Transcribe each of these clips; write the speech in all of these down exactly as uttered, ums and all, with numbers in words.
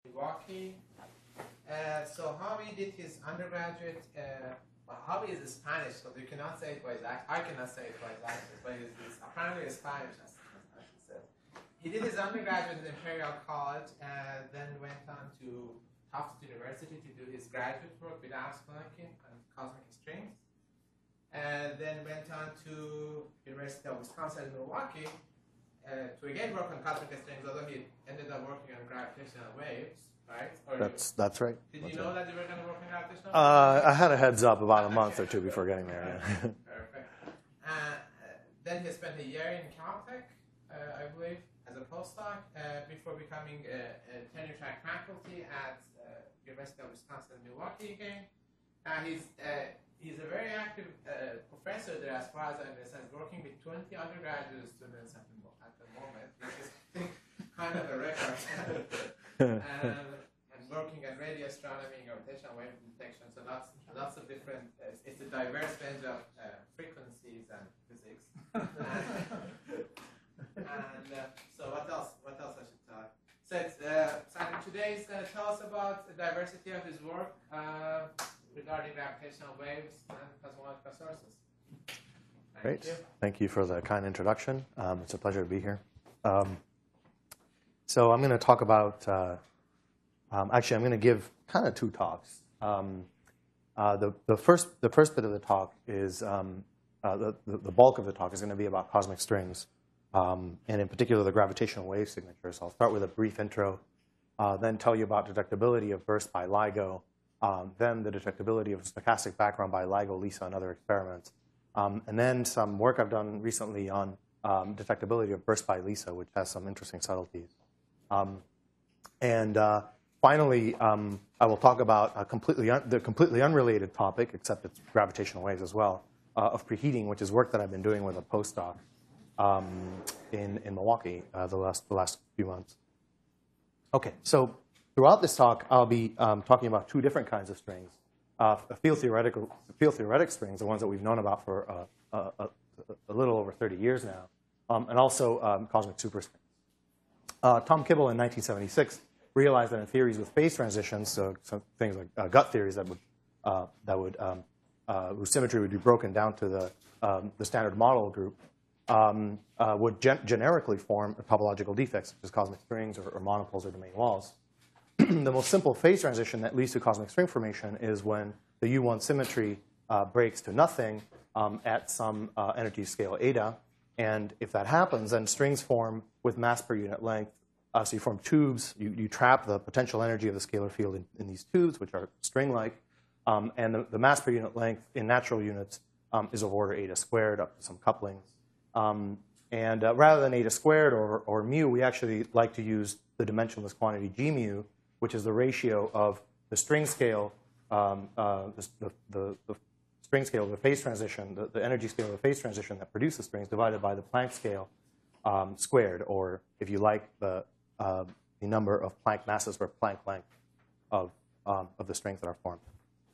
Milwaukee. Uh, so Javi did his undergraduate. Uh, well, Javi is Spanish, so you cannot say it by his accent. I cannot say it by his accent, but he's, he's apparently Spanish, as, as she said. He did his undergraduate at Imperial College, and then went on to Tufts University to do his graduate work with Alex Plankin and cosmic strings, and then went on to University of Wisconsin-Milwaukee uh, to again work on cosmic strings, although he ended up working on gravitational waves. Right? Or That's that's right. Did that's you know right. that you were going to work in gravitational? Uh, I had a heads up about a month or two before getting there. Yeah. Perfect. Uh, then he spent a year in Caltech, uh, I believe, as a postdoc uh, before becoming a, a tenure-track faculty at uh, University of Wisconsin-Milwaukee again. Uh, he's uh, he's a very active uh, professor there, as far as I understand, working with twenty undergraduate students at the, at the moment, which is kind of a record. and, and working at radio astronomy, gravitational wave detection, so lots, lots of different, uh, it's a diverse range of uh, frequencies and physics. and and uh, so what else, what else I should tell? So, it's, uh, so today he's going to tell us about the diversity of his work uh, regarding gravitational waves and cosmological sources. Thank Great. you. Thank you for the kind introduction. Um, it's a pleasure to be here. Um, so I'm going to talk about, uh, um, actually, I'm going to give kind of two talks. Um, uh, the, the, first, the first bit of the talk is, um, uh, the, the, the bulk of the talk is going to be about cosmic strings, um, and in particular the gravitational wave signatures. I'll start with a brief intro, uh, then tell you about detectability of burst by LIGO, um, then the detectability of stochastic background by LIGO, LISA, and other experiments, um, and then some work I've done recently on um, detectability of burst by LISA, which has some interesting subtleties. Um, and uh, finally, um, I will talk about a completely the completely unrelated topic, except it's gravitational waves as well, uh, of preheating, which is work that I've been doing with a postdoc um, in, in Milwaukee uh, the, last, the last few months. OK, so throughout this talk, I'll be um, talking about two different kinds of strings. Uh, field, theoretical, field theoretic strings, the ones that we've known about for uh, a, a, a little over thirty years now, um, and also um, cosmic superstrings. Uh, Tom Kibble in nineteen seventy-six realized that in theories with phase transitions, so some things like uh, gut theories that would uh, that would um, uh, whose symmetry would be broken down to the um, the standard model group, um, uh, would gen generically form topological defects such as cosmic strings or, or monopoles or domain walls. The most simple phase transition that leads to cosmic string formation is when the U one symmetry uh, breaks to nothing um, at some uh, energy scale eta. And if that happens, then strings form with mass per unit length. Uh, so you form tubes. You, you trap the potential energy of the scalar field in, in these tubes, which are string-like. Um, and the, the mass per unit length in natural units um, is of order eta squared up to some couplings. Um, and uh, rather than eta squared or, or mu, we actually like to use the dimensionless quantity g mu, which is the ratio of the string scale, um, uh, the, the, the string scale of the phase transition, the, the energy scale of the phase transition that produces strings, divided by the Planck scale um, squared, or if you like, the, uh, the number of Planck masses per Planck length of, um, of the strings that are formed.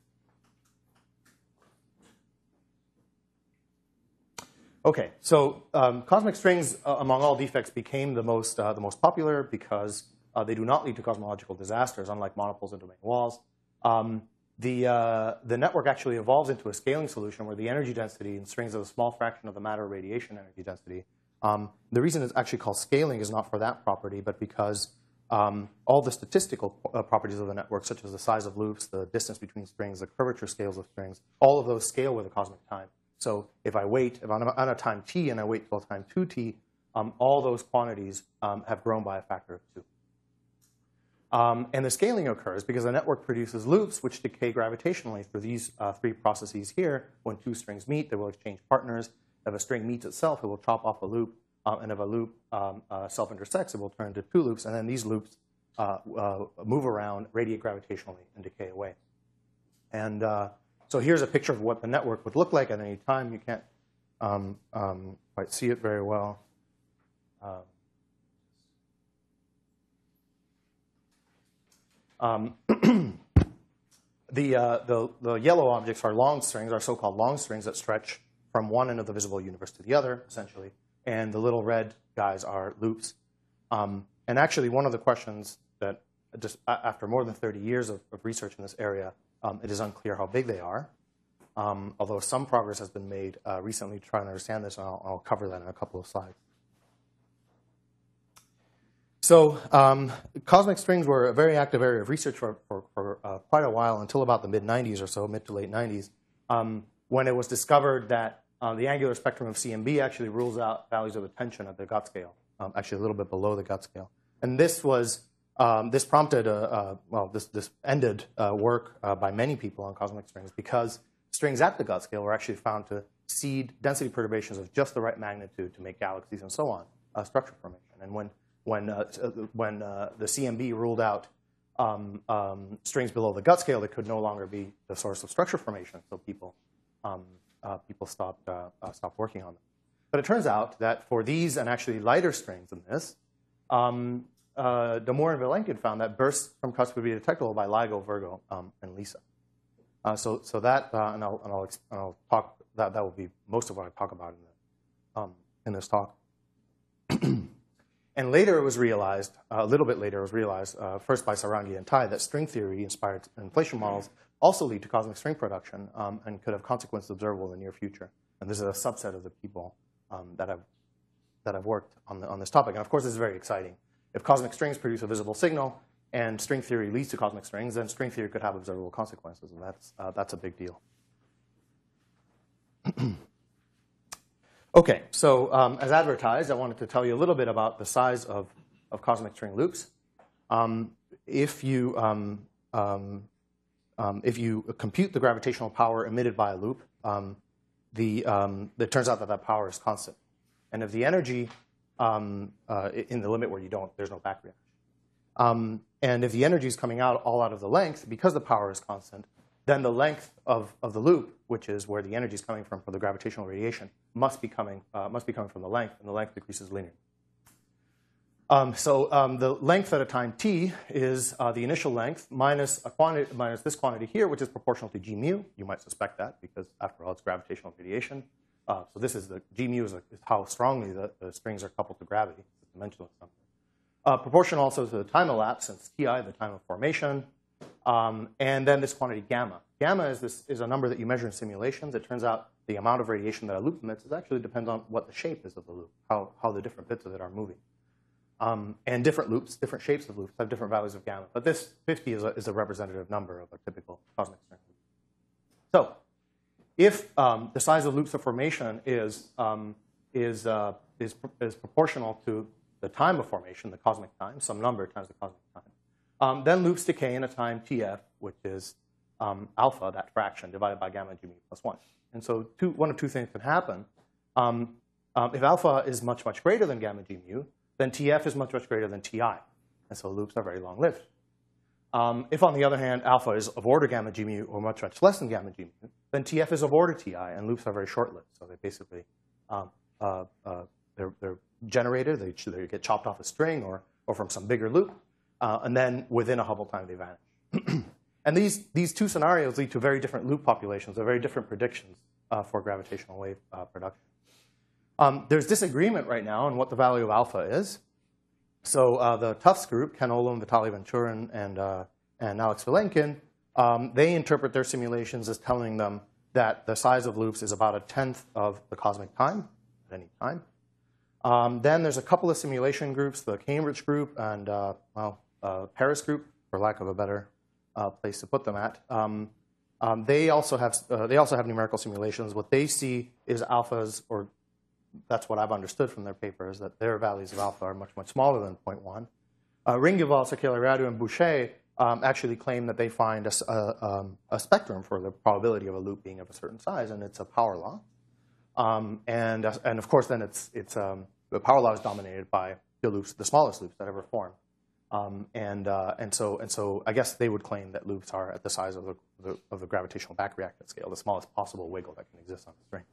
OK, so um, cosmic strings, uh, among all defects, became the most, uh, the most popular because uh, they do not lead to cosmological disasters, unlike monopoles and domain walls. Um, The, uh, the network actually evolves into a scaling solution where the energy density in strings is a small fraction of the matter radiation energy density. Um, the reason it's actually called scaling is not for that property, but because um, all the statistical uh, properties of the network, such as the size of loops, the distance between strings, the curvature scales of strings, all of those scale with a cosmic time. So if I wait, if I'm on a time t and I wait till time two t, um, all those quantities um, have grown by a factor of two. Um, and the scaling occurs because the network produces loops which decay gravitationally through these uh, three processes here. When two strings meet, they will exchange partners. If a string meets itself, it will chop off a loop. Um, and if a loop um, uh, self-intersects, it will turn into two loops. And then these loops uh, uh, move around, radiate gravitationally, and decay away. And uh, so here's a picture of what the network would look like at any time. You can't um, um, quite see it very well. Um, Um, the, uh, the, the yellow objects are long strings, are so-called long strings that stretch from one end of the visible universe to the other, essentially. And the little red guys are loops. Um, and actually, one of the questions that just after more than thirty years of, of research in this area, um, it is unclear how big they are. Um, although some progress has been made uh, recently to try and understand this, and I'll, I'll cover that in a couple of slides. So um, cosmic strings were a very active area of research for, for, for uh, quite a while, until about the mid nineties or so, mid to late nineties, um, when it was discovered that uh, the angular spectrum of C M B actually rules out values of attention at the Guth scale, um, actually a little bit below the Guth scale. And this was, um, this prompted, a, a, well, this, this ended uh, work uh, by many people on cosmic strings, because strings at the Guth scale were actually found to seed density perturbations of just the right magnitude to make galaxies and so on, uh, structure formation. And when When, uh, when uh, the C M B ruled out um, um, strings below the Guth scale, it could no longer be the source of structure formation. So people, um, uh, people stopped, uh, uh, stopped working on them. But it turns out that for these and actually lighter strings than this, um, uh, Damour and Vilenkin found that bursts from cusp would be detectable by LIGO, Virgo, um, and LISA. Uh, so, so that, uh, and, I'll, and, I'll, and I'll talk, that, that will be most of what I talk about in, the, um, in this talk. And later it was realized, uh, a little bit later it was realized, uh, first by Sarangi and Tai, that string theory-inspired inflation models also lead to cosmic string production um, and could have consequences observable in the near future. And this is a subset of the people um, that, I've, that I've worked on, the, on this topic. And of course, this is very exciting. If cosmic strings produce a visible signal and string theory leads to cosmic strings, then string theory could have observable consequences, and that's, uh, that's a big deal. Okay, so um, as advertised, I wanted to tell you a little bit about the size of, of cosmic string loops. Um, if, you, um, um, um, if you compute the gravitational power emitted by a loop, um, the, um, it turns out that that power is constant. And if the energy, um, uh, in the limit where you don't, there's no back reaction. Um, and if the energy is coming out all out of the length, because the power is constant, then the length of, of the loop, which is where the energy is coming from for the gravitational radiation, must be coming, uh, must be coming from the length, and the length decreases linearly. Um, so um, the length at a time t is uh, the initial length minus, a quantity, minus this quantity here, which is proportional to g mu. You might suspect that, because after all, it's gravitational radiation. Uh, so this is the g mu is, a, is how strongly the, the strings are coupled to gravity, it's dimensional something. Uh, proportional also to the time elapsed, since ti, the time of formation. Um, and then this quantity gamma. Gamma is, this, is a number that you measure in simulations. It turns out the amount of radiation that a loop emits is actually depends on what the shape is of the loop, how, how the different bits of it are moving. Um, and different loops, different shapes of loops have different values of gamma. But this fifty is a, is a representative number of a typical cosmic string loop. So if um, the size of loops of formation is, um, is, uh, is, is proportional to the time of formation, the cosmic time, some number times the cosmic time, Um, then loops decay in a time tf, which is um, alpha, that fraction, divided by gamma g mu plus one. And so two, one of two things can happen. Um, um, if alpha is much, much greater than gamma g mu, then tf is much, much greater than ti. And so loops are very long-lived. Um, if, on the other hand, alpha is of order gamma g mu or much, much less than gamma g mu, then tf is of order ti, and loops are very short-lived. So they basically, um, uh, uh, they're, they're generated, they, they get chopped off a string or, or from some bigger loop. Uh, and then within a Hubble time, they vanish. And these, these two scenarios lead to very different loop populations, or very different predictions uh, for gravitational wave uh, production. Um, there's disagreement right now on what the value of alpha is. So uh, the Tufts group, Ken Olem, Vitaly Venturin, and, uh, and Alex Vilenkin, um, they interpret their simulations as telling them that the size of loops is about a tenth of the cosmic time at any time. Um, then there's a couple of simulation groups, the Cambridge group and uh, well, uh, Paris group, for lack of a better uh, place to put them at. Um, um, they also have uh, they also have numerical simulations. What they see is alphas, or that's what I've understood from their papers, that their values of alpha are much, much smaller than zero point one. Uh, Ringival, Sakellariadou, and Boucher um, actually claim that they find a, a, um, a spectrum for the probability of a loop being of a certain size, and it's a power law. Um, and, uh, and of course, then it's, it's, um, the power law is dominated by the loops, the smallest loops that ever form. Um, and, uh, and, so, and so I guess they would claim that loops are at the size of the, the, of the gravitational backreactant scale, the smallest possible wiggle that can exist on the string.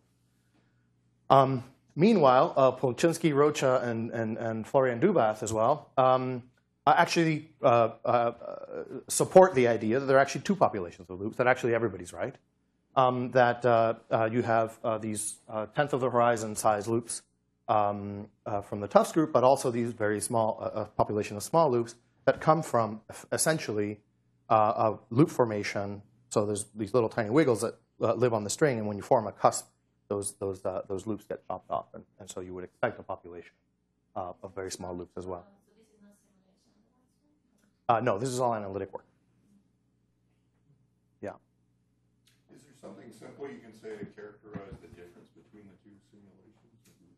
Um, meanwhile, uh, Polchinski, Rocha, and, and, and Florian Dubath as well um, actually uh, uh, support the idea that there are actually two populations of loops, that actually everybody's right. Um, that uh, uh, you have uh, these uh, tenth of the horizon size loops um, uh, from the Tufts group, but also these very small uh, population of small loops that come from essentially uh, a loop formation. So there's these little tiny wiggles that uh, live on the string, and when you form a cusp, those those uh, those loops get chopped off, and, and so you would expect a population uh, of very small loops as well. Uh, no, this is all analytic work. Yeah. Is there something simple you can say to characterize the difference between the two simulations?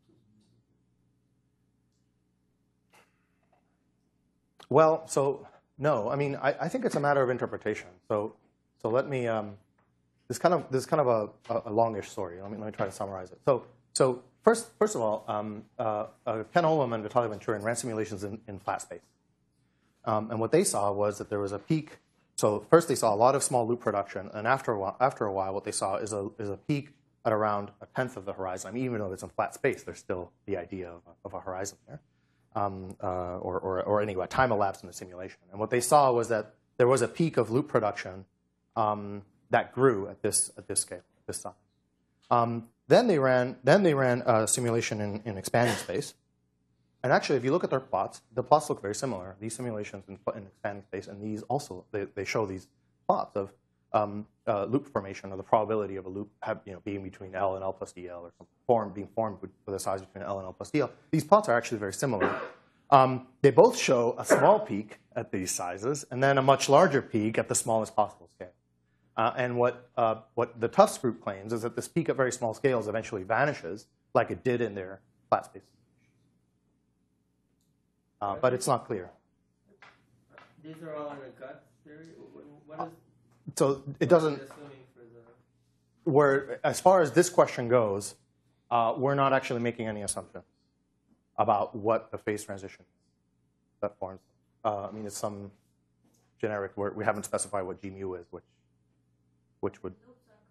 Well, so no, I mean, I, I think it's a matter of interpretation. So, so let me. Um, this kind of this is kind of a, a, a longish story. Let me let me try to summarize it. So, so first first of all, um, uh, uh, Ken Olem and Vitaly Venturin ran simulations in, in flat space, um, and what they saw was that there was a peak. So first they saw a lot of small loop production, and after a while, after a while, what they saw is a is a peak at around a tenth of the horizon. I mean, even though it's in flat space, there's still the idea of a, of a horizon there. Um, uh, or, or, or anyway, time elapsed in the simulation. And what they saw was that there was a peak of loop production um, that grew at this at this scale, this size. Um, then they ran then they ran a simulation in, in expanding space. And actually, if you look at their plots, the plots look very similar. These simulations in, in expanding space, and these also they, they show these plots of um, uh, loop formation, or the probability of a loop have, you know, being between L and L plus D L, or some form being formed with the size between L and L plus D L. These plots are actually very similar. Um, they both show a small peak at these sizes, and then a much larger peak at the smallest possible scale. Uh, and what uh, what the Tufts group claims is that this peak at very small scales eventually vanishes, like it did in their flat space. Uh, but it's not clear. These are all in a gut theory. What is? So it doesn't. Where, as far as this question goes, uh, we're not actually making any assumptions about what the phase transition that forms. Uh, I mean, it's some generic word. We haven't specified what G mu is, which which would.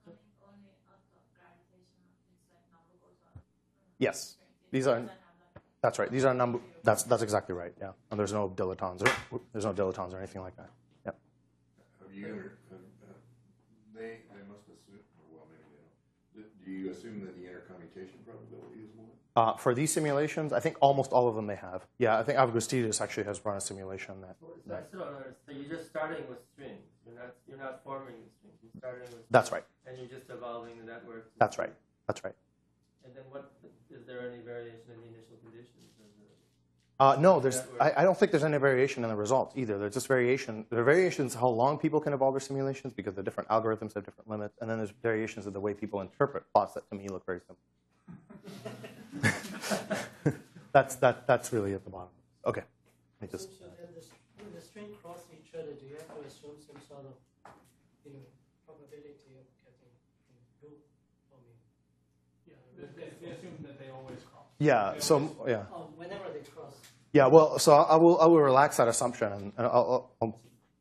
Yes, these are. That's right. These are number. That's that's exactly right. Yeah, and there's no dilitons or there's no dilitons or anything like that. Yeah. Have you? Uh, uh, they they must assume. Well, maybe they don't. Do you assume that the intercommutation probability is one? Uh, for these simulations, I think almost all of them they have. Yeah, I think Avgustidis actually has run a simulation that. So, that so, so you're just starting with strings. You're not you're not forming the strings. You're starting with. That's right. And you're just evolving the network. That's right. That's right. And then what? Is there any variation in the initial conditions? Uh, no, there's. I, I don't think there's any variation in the results either. There's just variation. There are variations how long people can evolve their simulations because the different algorithms have different limits, and then there's variations of the way people interpret plots that to me look very simple. that's that. That's really at the bottom. Okay. Let me just. So, so when, the, when the string cross each other, do you have to assume some sort of, you know, probability of getting loop forming? Yeah, they, they assume that they always cross. Yeah. They So always, yeah. Oh, whenever they cross. Yeah, well, so I will I will relax that assumption, and, and I'll, I'll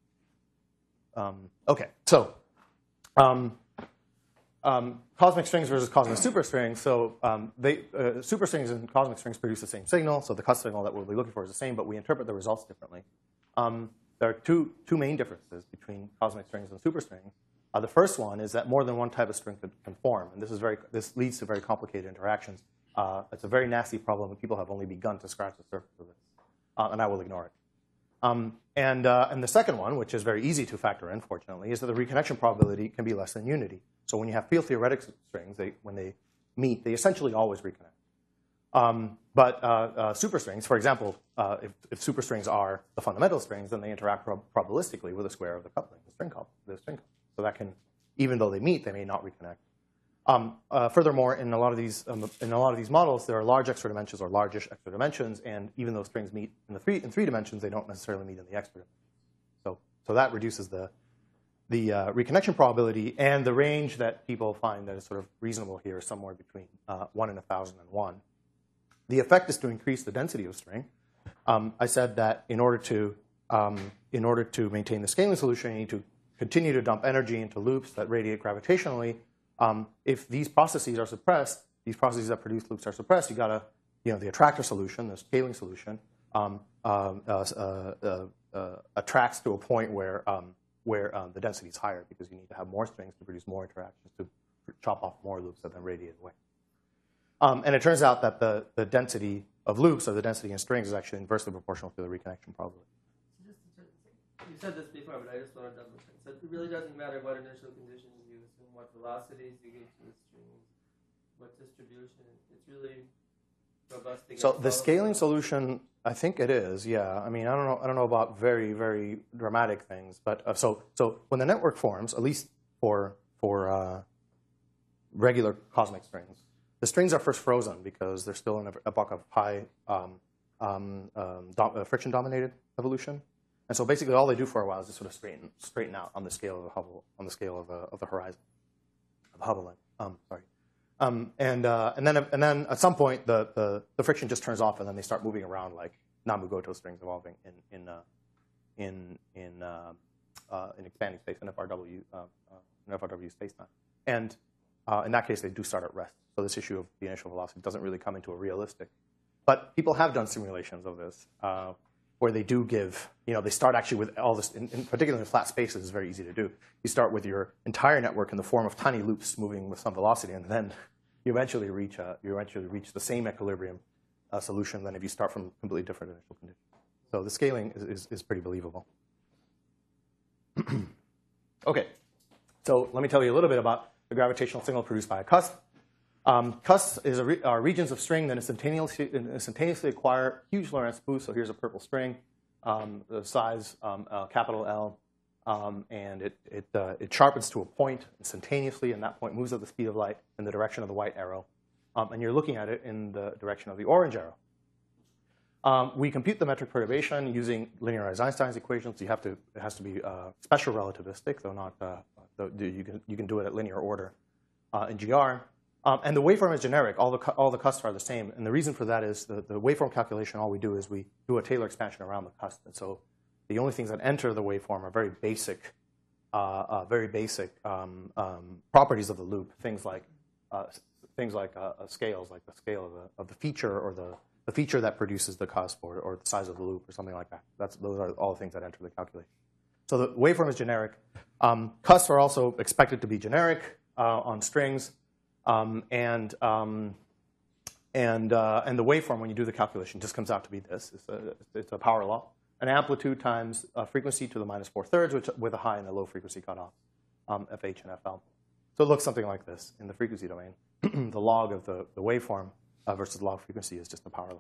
um, okay. So, um, um, cosmic strings versus cosmic superstrings. So, um, they uh, superstrings and cosmic strings produce the same signal. So the cusp signal that we'll be looking for is the same, but we interpret the results differently. Um, there are two two main differences between cosmic strings and superstrings. Uh, the first one is that more than one type of string can, can form, and this is very this leads to very complicated interactions. Uh, it's a very nasty problem, and people have only begun to scratch the surface of it, uh, and I will ignore it. Um, and, uh, and the second one, which is very easy to factor in, fortunately, is that the reconnection probability can be less than unity. So when you have field theoretic strings, they, when they meet, they essentially always reconnect. Um, but uh, uh, superstrings, for example, uh, if, if superstrings are the fundamental strings, then they interact prob probabilistically with the square of the coupling, the string couple, the string couple. So that can, even though they meet, they may not reconnect. Um, uh, furthermore, in a lot of these um, in a lot of these models, there are large extra dimensions or largish extra dimensions, and even though strings meet in the three in three dimensions, they don't necessarily meet in the extra dimensions. So, so that reduces the the uh, reconnection probability, and the range that people find that is sort of reasonable here is somewhere between uh, one in a thousand and one. The effect is to increase the density of a string. Um, I said that in order to um, in order to maintain the scaling solution, you need to continue to dump energy into loops that radiate gravitationally. Um, if these processes are suppressed, these processes that produce loops are suppressed, you got to, you know, the attractor solution, the scaling solution, um, uh, uh, uh, uh, attracts to a point where um, where um, the density is higher because you need to have more strings to produce more interactions to chop off more loops that then radiate away. Um, and it turns out that the the density of loops or the density in strings is actually inversely proportional to the reconnection probability. Just to you said this before, but I just want to double check. So it really doesn't matter what initial conditions you assume, what velocities you give to the strings, what distribution. It's really robust against So all the of scaling them. solution, I think it is, yeah. I mean, I don't know. I don't know about very, very dramatic things, but uh, so so when the network forms, at least for for uh, regular cosmic strings, the strings are first frozen because they're still in a, a buck of high um, um, um, dom uh, friction-dominated evolution, and so basically all they do for a while is just sort of straighten straighten out on the scale of the Hubble on the scale of, uh, of the horizon of the Hubble length. Um, sorry. Um, and uh, and then and then at some point the, the the friction just turns off and then they start moving around like Namu-Goto strings evolving in in uh, in in uh, uh, in expanding space in F R W uh, uh, in F R W spacetime. And uh, in that case they do start at rest. So this issue of the initial velocity doesn't really come into a realistic. But people have done simulations of this uh, where they do give, you know, they start actually with all this, in, in particularly in flat spaces, it's very easy to do. You start with your entire network in the form of tiny loops moving with some velocity, and then you eventually reach, a, you eventually reach the same equilibrium uh, solution than if you start from completely different initial conditions. So the scaling is, is, is pretty believable. Okay, so let me tell you a little bit about the gravitational signal produced by a cusp. Um, cusps is a re are regions of string that instantaneously, instantaneously acquire huge Lorentz boosts. So here's a purple string, um, the size um, uh, capital L, um, and it it, uh, it sharpens to a point instantaneously, and that point moves at the speed of light in the direction of the white arrow, um, and you're looking at it in the direction of the orange arrow. Um, we compute the metric perturbation using linearized Einstein's equations. You have to it has to be uh, special relativistic, though not uh, though you can you can do it at linear order uh, in G R. Um, and the waveform is generic. All the, all the cusps are the same. And the reason for that is the, the waveform calculation, all we do is we do a Taylor expansion around the cusp. And so the only things that enter the waveform are very basic, uh, uh, very basic um, um, properties of the loop, things like, uh, things like uh, uh, scales, like the scale of the, of the feature or the, the feature that produces the cusp or, or the size of the loop or something like that. That's, those are all the things that enter the calculation. So the waveform is generic. Um, cusps are also expected to be generic uh, on strings. Um, and um, and uh, and the waveform, when you do the calculation, just comes out to be this. It's a, it's a power law. An amplitude times a frequency to the minus four thirds, which with a high and a low frequency cutoff, um, F H and F L. So it looks something like this in the frequency domain. The log of the, the waveform uh, versus the log frequency is just the power law.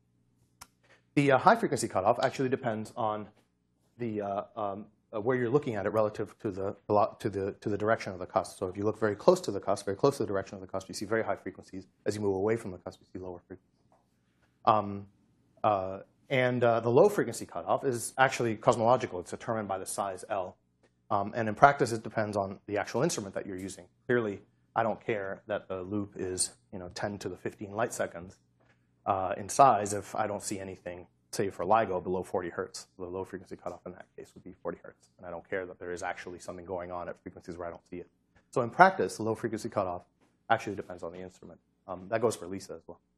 The uh, high frequency cutoff actually depends on the uh, um, Uh, where you're looking at it relative to the to the to the direction of the cusp. So if you look very close to the cusp, very close to the direction of the cusp, you see very high frequencies. As you move away from the cusp, you see lower frequencies. Um, uh, and uh, the low frequency cutoff is actually cosmological. It's determined by the size L. Um, and in practice, it depends on the actual instrument that you're using. Clearly, I don't care that the loop is you know ten to the fifteen light seconds uh, in size if I don't see anything, say for LIGO, below forty hertz. The low frequency cutoff in that case would be forty hertz. And I don't care that there is actually something going on at frequencies where I don't see it. So in practice, the low frequency cutoff actually depends on the instrument. Um, that goes for LISA as well.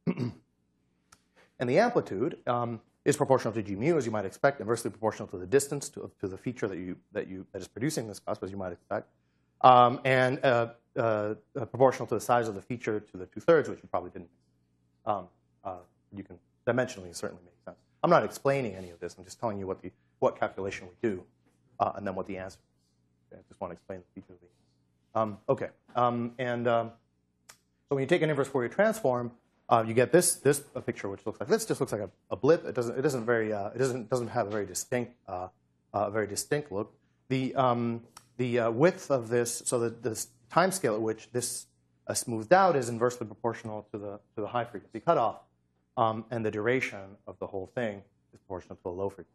And the amplitude um, is proportional to G mu, as you might expect, inversely proportional to the distance to, to the feature that you that you that is producing this cusp, as you might expect, um, and uh, uh, uh, proportional to the size of the feature to the two thirds, which you probably didn't. Um, uh, you can dimensionally certainly make sense. I'm not explaining any of this. I'm just telling you what the what calculation we do, uh, and then what the answer is. Okay, I just want to explain the feature of these. Um, okay, um, and um, so when you take an inverse Fourier transform, uh, you get this this a picture which looks like this. Just looks like a, a blip. It doesn't it doesn't very uh, it doesn't doesn't have a very distinct uh, uh, very distinct look. The um, the uh, width of this, so the, the time scale at which this uh, smoothed out is inversely proportional to the to the high frequency cutoff. Um, and the duration of the whole thing is proportional to the low frequency.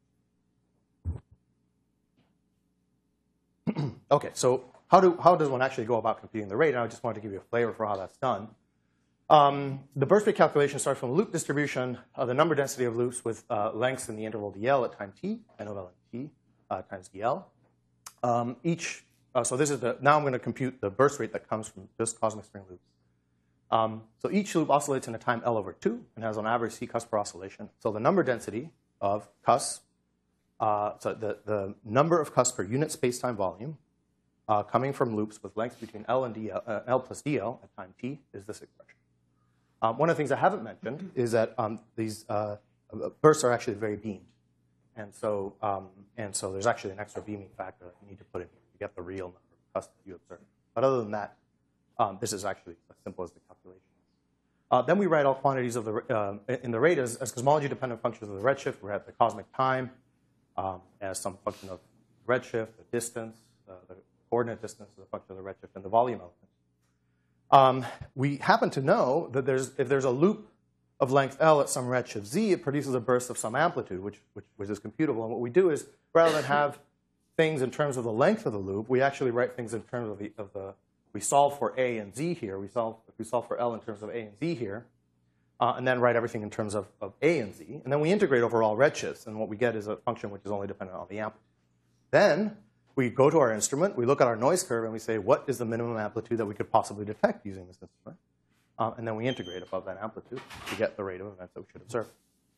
Okay, so how do how does one actually go about computing the rate? And I just wanted to give you a flavor for how that's done. Um, the burst rate calculation starts from a loop distribution of the number density of loops with uh, lengths in the interval dl at time t, n of l and t uh, times dl. Um, each uh, so this is the now I'm going to compute the burst rate that comes from just cosmic string loops. Um, so each loop oscillates in a time L over two and has on average C cusp per oscillation. So the number density of cusps, uh, so the, the number of cusps per unit space-time volume uh, coming from loops with lengths between L and D L, uh, L plus D L at time t is this expression. Um, one of the things I haven't mentioned is that um, these uh, bursts are actually very beamed. and so um, and so there's actually an extra beaming factor that you need to put in here to get the real number of cusps that you observe. But other than that, um, this is actually as simple as the calculation. Uh, then we write all quantities of the uh, in the rate as, as cosmology-dependent functions of the redshift. We have the cosmic time um, as some function of redshift, the distance, uh, the coordinate distance is a function of the redshift, and the volume element. Um, we happen to know that there's, if there's a loop of length L at some redshift z, it produces a burst of some amplitude, which, which, which is computable. And what we do is, rather than have things in terms of the length of the loop, we actually write things in terms of the, of the we solve for A and Z here. We solve, we solve for L in terms of A and Z here, uh, and then write everything in terms of, of A and Z. And then we integrate over all redshifts, and what we get is a function which is only dependent on the amplitude. Then we go to our instrument, we look at our noise curve, and we say, what is the minimum amplitude that we could possibly detect using this instrument? Um, and then we integrate above that amplitude to get the rate of events that we should observe.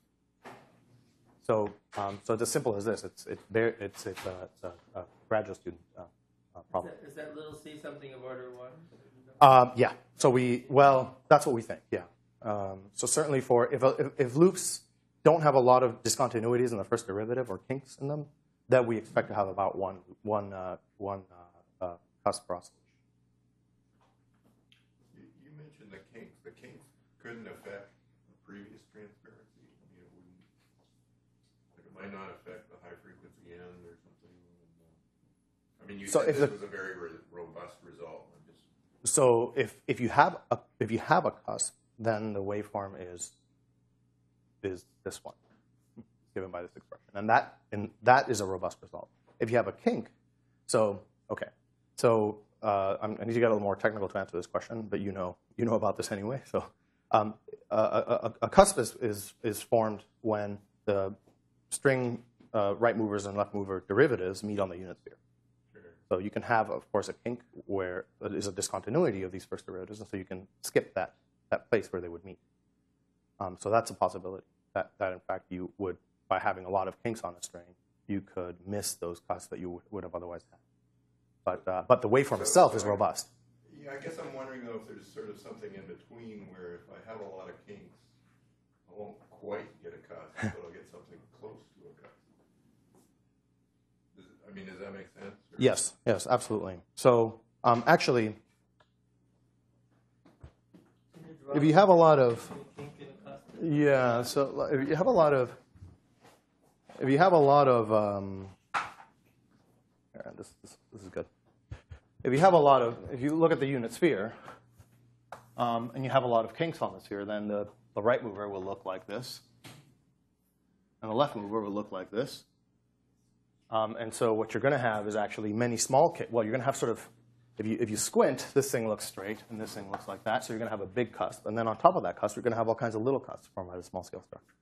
So, um, so it's as simple as this. It's, it's, very, it's, it's, a, it's a, a graduate student uh, uh, problem. Is that, is that little c something of order one? Um, yeah. So we, well, that's what we think, yeah. Um, so certainly for, if, if, if loops don't have a lot of discontinuities in the first derivative or kinks in them, then we expect to have about one, one, uh, one uh, uh, cusp per oscillation. You, you mentioned the kinks. The kinks couldn't affect the previous transparency. I mean, it wouldn't, like it might not affect the high frequency end or something. I mean, you So said if this the- was a very re robust result. I'm just, So if, if, you have a, if you have a cusp, then the waveform is, is this one, given by this expression. And that, and that is a robust result. If you have a kink, so, OK. So uh, I'm, I need to get a little more technical to answer this question, but you know, you know about this anyway. So um, a, a, a cusp is, is, is formed when the string uh, right movers and left mover derivatives meet on the unit sphere. So you can have, of course, a kink where there is a discontinuity of these first derivatives, and so you can skip that, that place where they would meet. Um, so that's a possibility, that, that in fact you would, by having a lot of kinks on a string, you could miss those cusps that you would have otherwise had. But, uh, but the waveform So- itself so is I- robust. Yeah, I guess I'm wondering, though, if there's sort of something in between where if I have a lot of kinks, I won't quite get a cusp, but I'll get something close to a cusp. Does it, I mean, does that make sense? Or- Yes, yes, absolutely. So um, actually, Can you draw if you have a lot of, a kink in a cusp? yeah, so if you have a lot of, if you have a lot of, um, here, this, this, this is good. If you have a lot of, if you look at the unit sphere, um, and you have a lot of kinks on the sphere, then the, the right mover will look like this, and the left mover will look like this. Um, and so what you're going to have is actually many small kinks. Well, you're going to have sort of, if you, if you squint, this thing looks straight, and this thing looks like that. So you're going to have a big cusp. And then on top of that cusp, you're going to have all kinds of little cusps formed by the small-scale structure.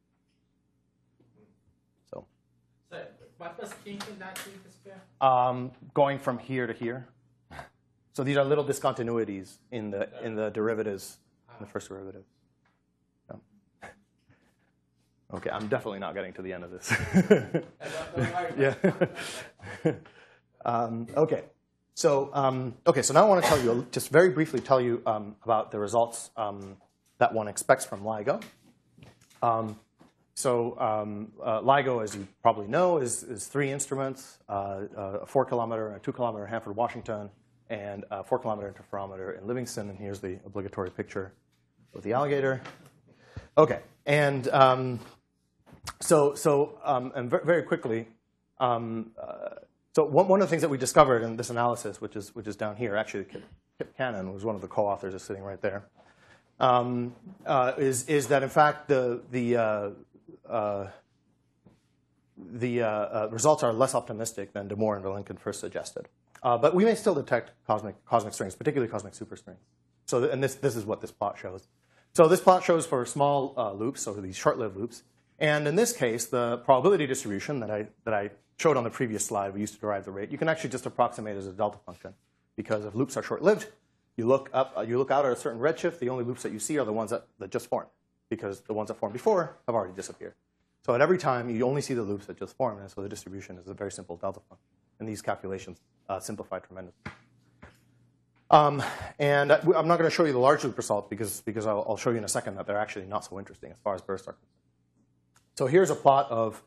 So So what was kink in that unit sphere? um, going from here to here. So these are little discontinuities in the, in the derivatives, in the first derivative. Yeah. OK, I'm definitely not getting to the end of this. And what- what are- Yeah. um, OK. So, um, okay, so now I want to tell you, just very briefly tell you um, about the results um, that one expects from LIGO. Um, so um, uh, LIGO, as you probably know, is, is three instruments, uh, a four kilometer, a two kilometer in Hanford, Washington, and a four kilometer interferometer in Livingston. And here's the obligatory picture of the alligator. OK, and um, so, so um, and very quickly, um, uh, so one, one of the things that we discovered in this analysis, which is, which is down here, actually Kip, Kip Cannon was one of the co-authors, is sitting right there, um, uh, is, is that in fact the, the, uh, uh, the uh, uh, results are less optimistic than De Moor and Vilenkin first suggested. Uh, but we may still detect cosmic, cosmic strings, particularly cosmic superstrings. So, th and this, this is what this plot shows. So this plot shows for small uh, loops, so these short-lived loops. And in this case, the probability distribution that I, that I showed on the previous slide, we used to derive the rate, you can actually just approximate as a delta function. Because if loops are short-lived, you look up, uh, you look out at a certain redshift, the only loops that you see are the ones that, that just formed, because the ones that formed before have already disappeared. So at every time, you only see the loops that just formed, and so the distribution is a very simple delta function. And these calculations uh, simplify tremendously. Um, and I, I'm not going to show you the large loop results, because, because I'll, I'll show you in a second that they're actually not so interesting as far as bursts are concerned. So here's a plot of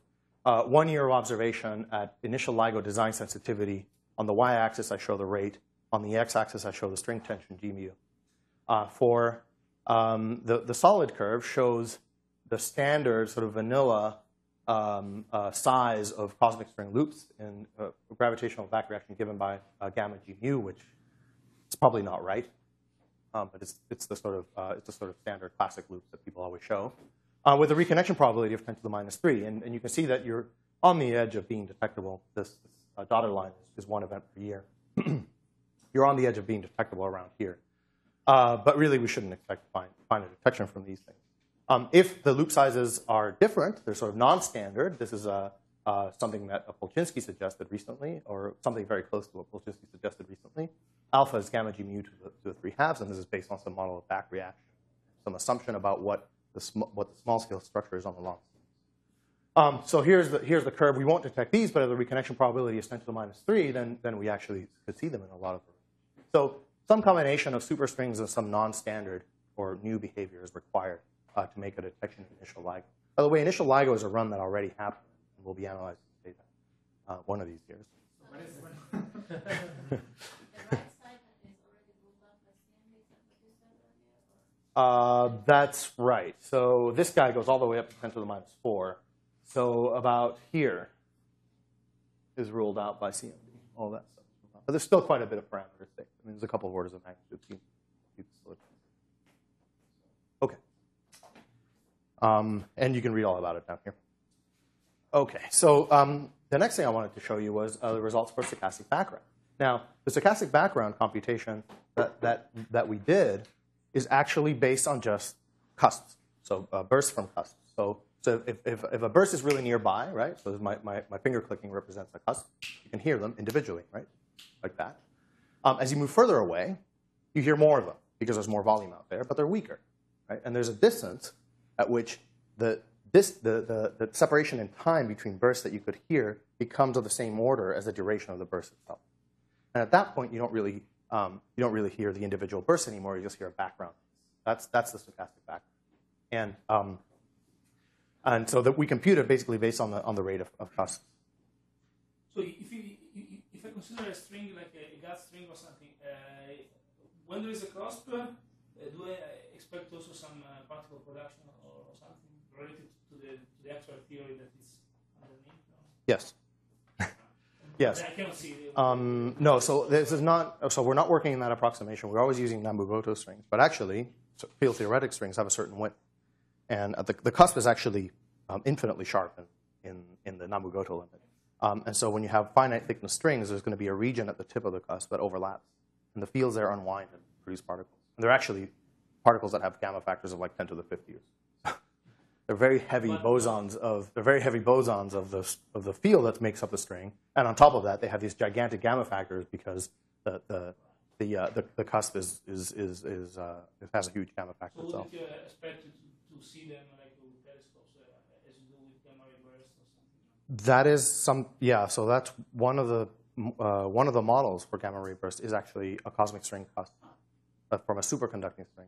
uh, one year of observation at initial LIGO design sensitivity. On the y-axis, I show the rate. On the x-axis, I show the string tension G mu. Uh, for um, the, the solid curve shows the standard sort of vanilla um, uh, size of cosmic string loops in uh, gravitational back reaction given by uh, gamma G mu, which is probably not right. Um, but it's, it's, the sort of, uh, it's the sort of standard classic loops that people always show, uh, with a reconnection probability of ten to the minus three. And, and you can see that you're on the edge of being detectable. This, this uh, dotted line is, is one event per year. You're on the edge of being detectable around here. Uh, but really, we shouldn't expect to find, find a detection from these things. Um, if the loop sizes are different, they're sort of non-standard. This is a, uh, something that Polchinski suggested recently, or something very close to what Polchinski suggested recently. Alpha is gamma G mu to the, to the three halves, and this is based on some model of back reaction, some assumption about what the, sm what the small-scale structure is on the long scale. Um, so here's the, here's the curve. We won't detect these, but if the reconnection probability is ten to the minus three, then, then we actually could see them in a lot of them. So some combination of superstrings and some non-standard or new behavior is required uh, to make a detection of initial LIGO. By the way, initial LIGO is a run that already happened and will be analyzed in data uh, one of these years. What is it? The right side is already ruled out by C M B, is that what you said earlier? Or? Uh, that's right. So this guy goes all the way up to ten to the minus four. So about here is ruled out by C M B, all that stuff. But there's still quite a bit of parameters there. I mean, there's a couple of orders of magnitude. OK. Um, and you can read all about it down here. OK, so um, the next thing I wanted to show you was uh, the results for stochastic background. Now, the stochastic background computation that, that, that we did is actually based on just cusps, so uh, bursts from cusps. So, so if, if, if a burst is really nearby, right, so my, my, my finger clicking represents a cusp, you can hear them individually, right, like that. Um, as you move further away, you hear more of them because there's more volume out there, but they're weaker, right? And there's a distance at which the, this, the, the, the separation in time between bursts that you could hear becomes of the same order as the duration of the burst itself. And at that point, you don't really, um, you don't really hear the individual bursts anymore. You just hear a background. That's, that's the stochastic background. And, um, and so that we compute it basically based on the, on the rate of, of cusps. So if, you, if I consider a string like a, a gas string or something, uh, when there is a cusp, uh, do I expect also some uh, particle production or, or something related to the, to the actual theory that is underneath? No? Yes. Yes. I cannot see. Um, no, so this is not, so we're not working in that approximation. We're always using Nambu-Goto strings. But actually, so field theoretic strings have a certain width. And the, the cusp is actually um, infinitely sharp in, in, in the Nambu-Goto limit. Um, and so when you have finite thickness strings, there's going to be a region at the tip of the cusp that overlaps. And the fields there unwind and produce particles. And they're actually particles that have gamma factors of like ten to the fiftieth. They're very heavy bosons of they're very heavy bosons of the of the field that makes up the string, and on top of that, they have these gigantic gamma factors because the the the uh, the, the cusp is is is, is uh, it has a huge gamma factor So itself. would you uh, expect to, to see them like with telescopes uh, as you do with gamma ray bursts or something? That is some yeah. So that's one of the uh, one of the models for gamma ray burst is actually a cosmic string cusp, but from a superconducting string.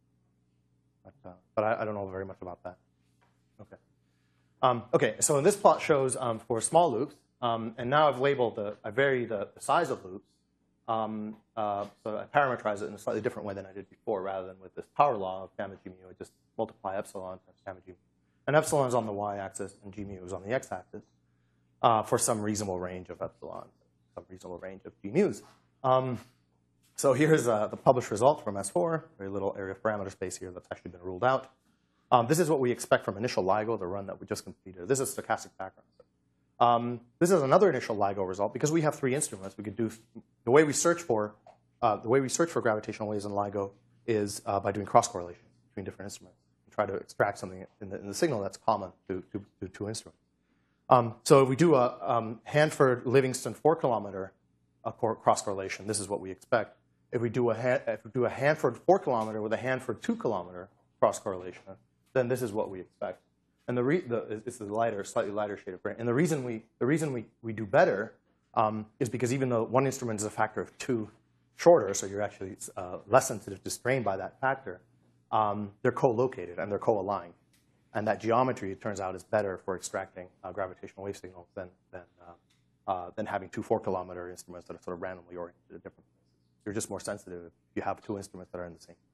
But, uh, but I, I don't know very much about that. Okay. Um, okay, so this plot shows um, for small loops, um, and now I've labeled the, I vary the, the size of loops, um, uh, so I parameterize it in a slightly different way than I did before, rather than with this power law of gamma G mu. I just multiply epsilon times gamma G mu. And epsilon is on the y-axis, and G mu is on the x-axis uh, for some reasonable range of epsilon, some reasonable range of G mu's. Um, so here's uh, the published result from S four, very little area of parameter space here that's actually been ruled out. Um, this is what we expect from initial LIGO, the run that we just completed. This is stochastic background. Um, this is another initial LIGO result. Because we have three instruments, we could do the way we search for uh, the way we search for gravitational waves in LIGO is uh, by doing cross correlation between different instruments and try to extract something in the, in the signal that's common to, to, to two instruments. Um, so if we do a um, Hanford-Livingston four kilometer uh, cross correlation, this is what we expect. If we do a if we do a Hanford four kilometer with a Hanford two kilometer cross correlation, then this is what we expect. And the, re the it's the lighter, slightly lighter shade of gray. And the reason we the reason we we do better um, is because even though one instrument is a factor of two shorter, so you're actually uh, less sensitive to strain by that factor, um, they're co-located and they're co-aligned. and that geometry, it turns out, is better for extracting uh, gravitational wave signals than, than, uh, uh, than having two four kilometer instruments that are sort of randomly oriented at different places. You're just more sensitive if you have two instruments that are in the same place.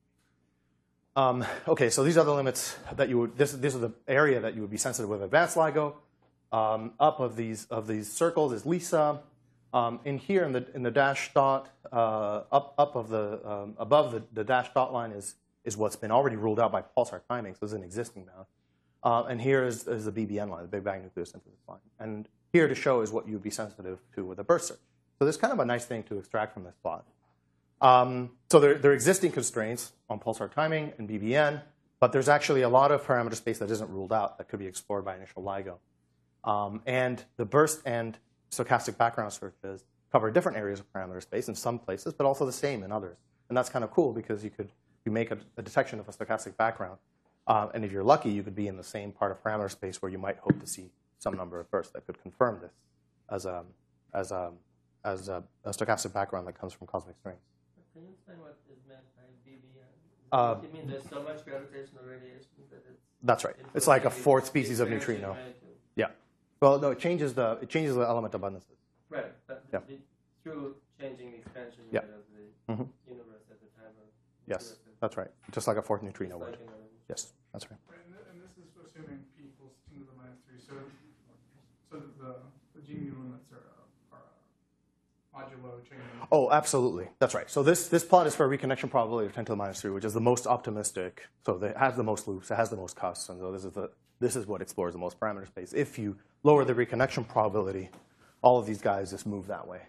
Um, okay, so these are the limits that you would, this, this is the area that you would be sensitive with advanced LIGO. Um, up of these, of these circles is LISA. Um, in here in the, in the dashed dot, uh, up, up of the, um, above the, the dashed dot line is, is what's been already ruled out by pulsar timing, so this is an existing bound. Uh, and here is, is the B B N line, the Big Bang nucleosynthesis line. And here to show is what you would be sensitive to with a burst search. So there's kind of a nice thing to extract from this plot. Um, so there, there are existing constraints on pulsar timing and B B N, but there's actually a lot of parameter space that isn't ruled out that could be explored by initial LIGO. Um, and the burst and stochastic background searches cover different areas of parameter space in some places, but also the same in others. And that's kind of cool because you could you make a, a detection of a stochastic background, uh, and if you're lucky, you could be in the same part of parameter space where you might hope to see some number of bursts that could confirm this as a as a as a, a stochastic background that comes from cosmic strings. Can you explain what is meant by B B N? Uh, you mean there's so much gravitational radiation that it's... That's right. It's like a fourth species of neutrino. Yeah. Well, no, it changes the it changes the element abundances. Right, but Yeah. the, through changing the expansion Yeah. rate of the Mhm. universe at the time of... Yes, that's right. Just like a fourth neutrino It's would. like in a- Yes, that's right. And, th- and this is assuming p equals ten to the minus three, so so that the the G mu limits are uh, are uh, modulo changing. Oh, absolutely. That's right. So this, this plot is for a reconnection probability of ten to the minus three, which is the most optimistic. So it has the most loops. It has the most cusps. And so this is, the, this is what explores the most parameter space. If you lower the reconnection probability, all of these guys just move that way.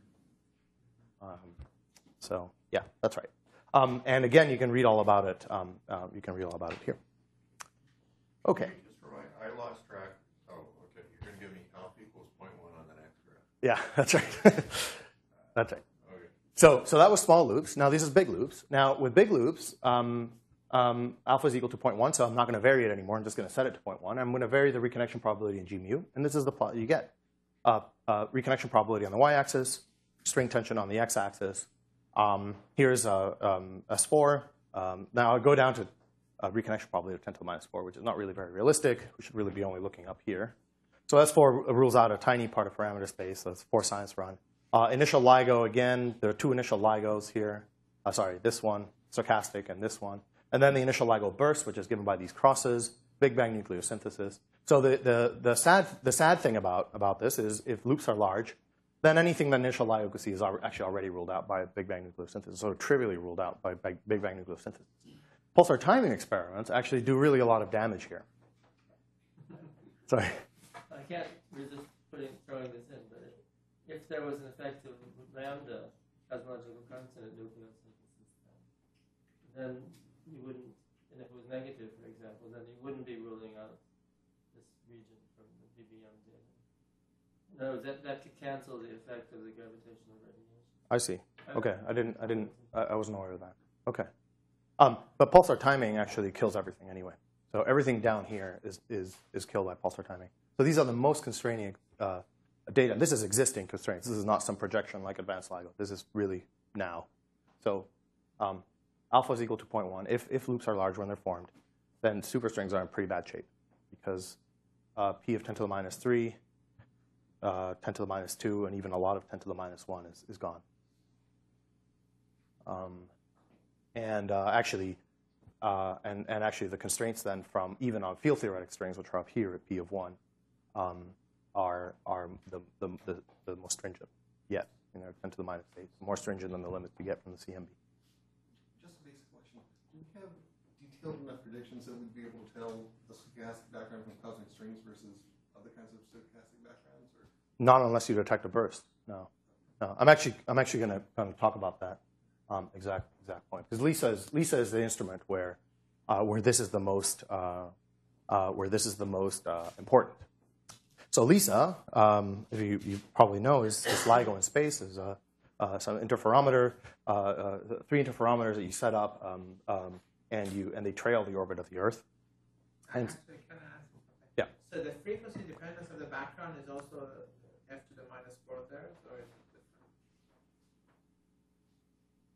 Um, so yeah, that's right. Um, and again, you can read all about it. Um, uh, you can read all about it here. Okay. Just for my, I lost track. Oh, okay. You're going to give me alpha equals zero point one on the next graph. Yeah, that's right. That's right. Okay. So, so that was small loops. Now, this is big loops. Now, with big loops, um, um, alpha is equal to zero point one, so I'm not going to vary it anymore. I'm just going to set it to zero point one. I'm going to vary the reconnection probability in G mu, and this is the plot you get. Uh, uh, reconnection probability on the y-axis, string tension on the x-axis. Um, here's uh, um, S four. Um, now, I'll go down to uh, reconnection probability of ten to the minus four, which is not really very realistic. We should really be only looking up here. So S four rules out a tiny part of parameter space. So it's four science run. Uh, initial LIGO, again, there are two initial LIGOs here. Uh, sorry, this one, stochastic, and this one. And then the initial LIGO burst, which is given by these crosses, Big Bang nucleosynthesis. So the, the, the, sad, the sad thing about, about this is if loops are large, then anything that initial LIGO could see is actually already ruled out by Big Bang nucleosynthesis, so trivially ruled out by Big Bang nucleosynthesis. Pulsar timing experiments actually do really a lot of damage here. Sorry. I can't resist putting, throwing this in, but it, if there was an effective lambda cosmological constant at nucleosynthesis, then you wouldn't, and if it was negative, for example, then you wouldn't be ruling out this region from the B B M data. No, that, that could cancel the effect of the gravitational radiation. I see. Okay, I didn't, I didn't, I wasn't aware of that. Okay. Um, but pulsar timing actually kills everything anyway. So everything down here is, is, is killed by pulsar timing. So these are the most constraining uh, data. This is existing constraints. This is not some projection like advanced LIGO. This is really now. So um, alpha is equal to zero point one. If, if loops are large when they're formed, then superstrings are in pretty bad shape because uh, p of ten to the minus three, uh, ten to the minus two, and even a lot of ten to the minus one is, is gone. Um, and uh, actually, uh, and, and actually the constraints then from even on field theoretic strings, which are up here at p of one, um, are, are the, the, the, the most stringent yet. You know, ten to the minus eight, more stringent than the limits we get from the C M B. Just a basic question. Do we have detailed enough predictions that we'd be able to tell the stochastic background from cosmic strings versus other kinds of stochastic backgrounds? Or? Not unless you detect a burst. No, no. I'm actually I'm actually going to talk about that um, exact exact point because LISA is LISA is the instrument where uh, where this is the most uh, uh, where this is the most uh, important. So LISA, um, if you, you probably know, is this LIGO in space is a uh, some interferometer, uh, uh, three interferometers that you set up, um, um, and you and they trail the orbit of the Earth. And Actually, can I ask you something? Yeah. So the frequency dependence of the background is also f to the minus four there, or is it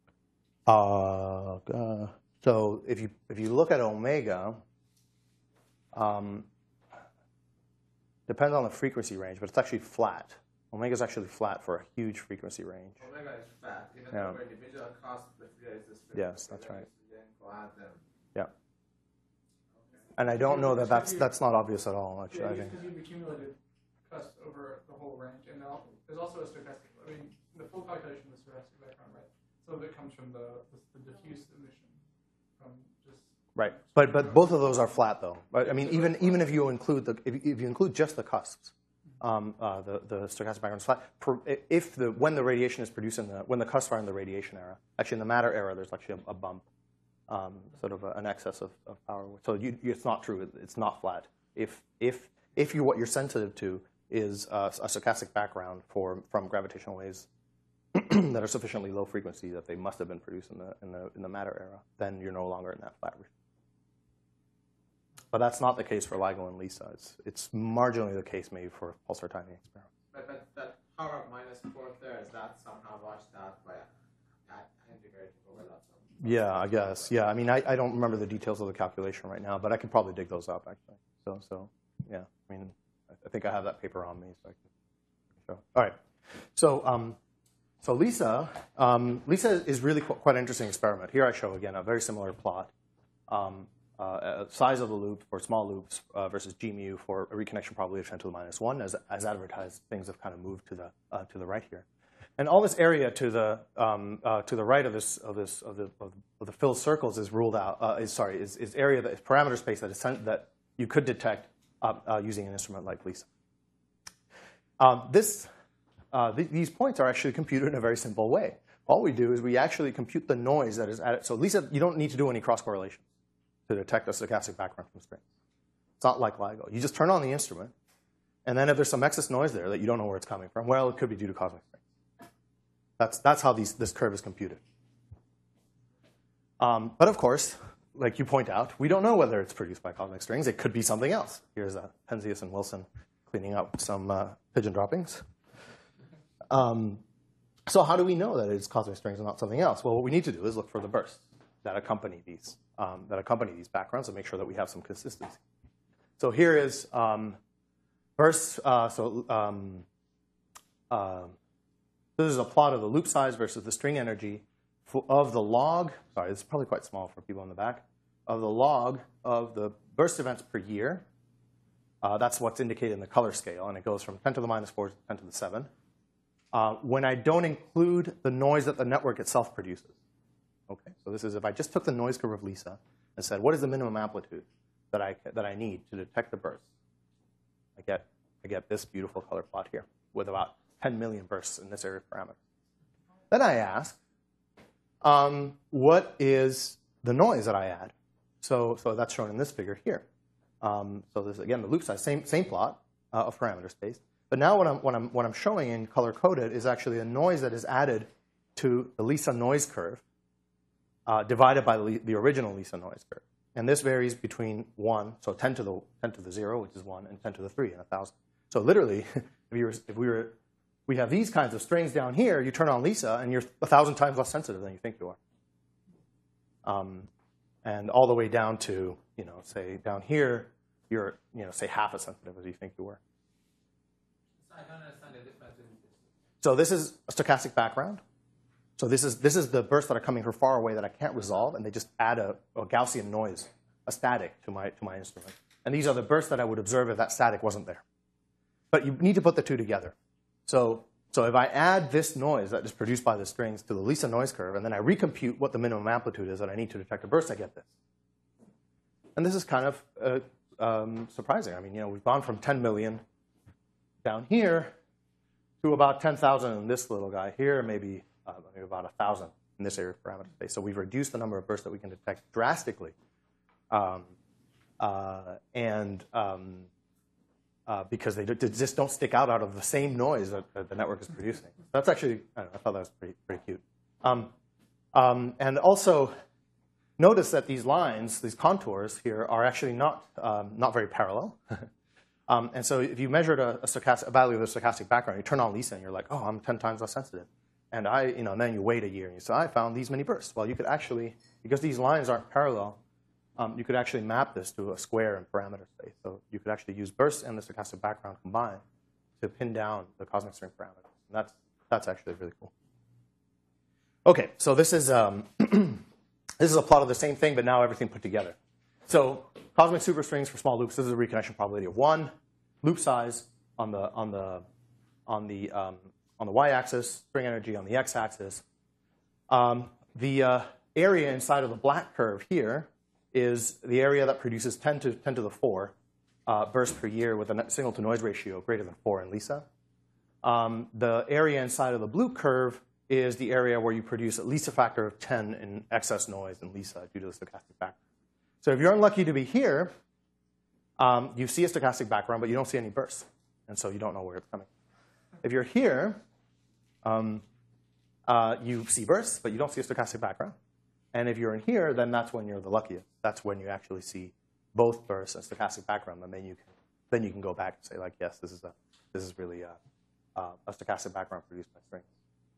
different? Uh, uh, so if you if you look at omega, um, depends on the frequency range, but it's actually flat. Omega is actually flat for a huge frequency range. Omega is flat, even Yeah. though for individual cost, if there is this Yes, that's right. Then go add them. Yeah. And I don't know that that's that's not obvious at all. Actually, Yeah, I think. because you've accumulated cost over the whole range, and now there's also a stochastic. I mean, the full calculation of the stochastic background, right? Some of it comes from the the, the diffuse emission from just. Right, but but both of those are flat though. Right? I mean, even even if you include the if, if you include just the cusps, um, uh, the the stochastic background is flat. Per, if the when the radiation is produced in the when the cusps are in the radiation era, actually in the matter era, there's actually a, a bump, um, sort of a, an excess of, of power. So you, it's not true. It's not flat. If if if you what you're sensitive to is uh, a stochastic background for from gravitational waves that are sufficiently low frequency that they must have been produced in the in the in the matter era, then you're no longer in that flat region. But that's not the case for LIGO and LISA. It's, it's marginally the case maybe for pulsar timing experiments. But, but that power of minus four there, is that somehow washed out by integrated over that? Yeah, I guess. Yeah, I mean, I, I don't remember the details of the calculation right now, but I could probably dig those up, actually. So, so yeah, I mean, I think I have that paper on me, so I can show. All right. So, um, so LISA, um, LISA is really qu quite an interesting experiment. Here I show, again, a very similar plot. Um, Uh, size of the loop for small loops uh, versus G mu for a reconnection probability of ten to the minus one. As, as advertised, things have kind of moved to the uh, to the right here, and all this area to the um, uh, to the right of this of this of the of, of the filled circles is ruled out. Uh, is sorry is, is area that is parameter space that is sent, that you could detect uh, uh, using an instrument like LISA. Um, this uh, th these points are actually computed in a very simple way. All we do is we actually compute the noise that is added. So LISA, you don't need to do any cross correlation to detect a stochastic background from strings. It's not like LIGO. You just turn on the instrument, and then if there's some excess noise there that you don't know where it's coming from, well, it could be due to cosmic strings. That's, that's how these, this curve is computed. Um, but of course, like you point out, we don't know whether it's produced by cosmic strings. It could be something else. Here's uh, Penzias and Wilson cleaning up some uh, pigeon droppings. Um, so how do we know that it's cosmic strings and not something else? Well, what we need to do is look for the bursts that accompany these. Um, that accompany these backgrounds and make sure that we have some consistency. So here is um, bursts. Uh, so um, uh, this is a plot of the loop size versus the string energy of the log. Sorry, this is probably quite small for people in the back. Of the log of the burst events per year. Uh, that's what's indicated in the color scale, and it goes from ten to the minus four to ten to the seven. Uh, when I don't include the noise that the network itself produces. Okay, so this is if I just took the noise curve of LISA and said, what is the minimum amplitude that I, that I need to detect the bursts? I get, I get this beautiful color plot here with about ten million bursts in this area of parameter. Then I ask, um, what is the noise that I add? So, so that's shown in this figure here. Um, so this, again, the loop size, same, same plot uh, of parameter space. But now what I'm, what, I'm, what I'm showing in color-coded is actually a noise that is added to the LISA noise curve Uh, divided by the, the original LISA noise curve. And this varies between one, so ten to the ten to the zero, which is one, and ten to the three, and one thousand. So literally, if, you were, if we were, we have these kinds of strings down here, you turn on LISA, and you're one thousand times less sensitive than you think you are. Um, and all the way down to, you know, say down here, you're, you know, say half as sensitive as you think you were. So I don't understand the difference in this. So this is a stochastic background. So this is, this is the bursts that are coming from far away that I can't resolve, and they just add a, a Gaussian noise, a static, to my, to my instrument. And these are the bursts that I would observe if that static wasn't there. But you need to put the two together. So, so if I add this noise that is produced by the strings to the LISA noise curve, and then I recompute what the minimum amplitude is that I need to detect a burst, I get this. And this is kind of uh, um, surprising. I mean, you know, we've gone from ten million down here to about ten thousand in this little guy here, maybe Uh, maybe about one thousand in this area of parameter space. So we've reduced the number of bursts that we can detect drastically. Um, uh, and um, uh, because they, they just don't stick out out of the same noise that, that the network is producing. That's actually, I, don't know, I thought that was pretty, pretty cute. Um, um, and also, notice that these lines, these contours here, are actually not, um, not very parallel. um, and so if you measured a, a, stochastic, a value of the stochastic background, you turn on LISA and you're like, oh, I'm ten times less sensitive. And I, you know, and then you wait a year and you say, I found these many bursts. Well, you could actually, because these lines aren't parallel, um, you could actually map this to a square in parameter space. So you could actually use bursts and the stochastic background combined to pin down the cosmic string parameters. And that's, that's actually really cool. OK, so this is, um, this is a plot of the same thing, but now everything put together. So cosmic superstrings for small loops, this is a reconnection probability of one. Loop size on the, on the, on the, um, on the y-axis, string energy on the x-axis. Um, the uh, area inside of the black curve here is the area that produces ten to the four uh, bursts per year with a signal-to-noise ratio greater than four in LISA. Um, the area inside of the blue curve is the area where you produce at least a factor of ten in excess noise in LISA due to the stochastic background. So if you're unlucky to be here, um, you see a stochastic background, but you don't see any bursts. And so you don't know where it's coming. If you're here, um, uh, you see bursts, but you don't see a stochastic background. And if you're in here, then that's when you're the luckiest. That's when you actually see both bursts and stochastic background. And then you can, then you can go back and say, like, yes, this is, a, this is really a, uh, a stochastic background produced by strings.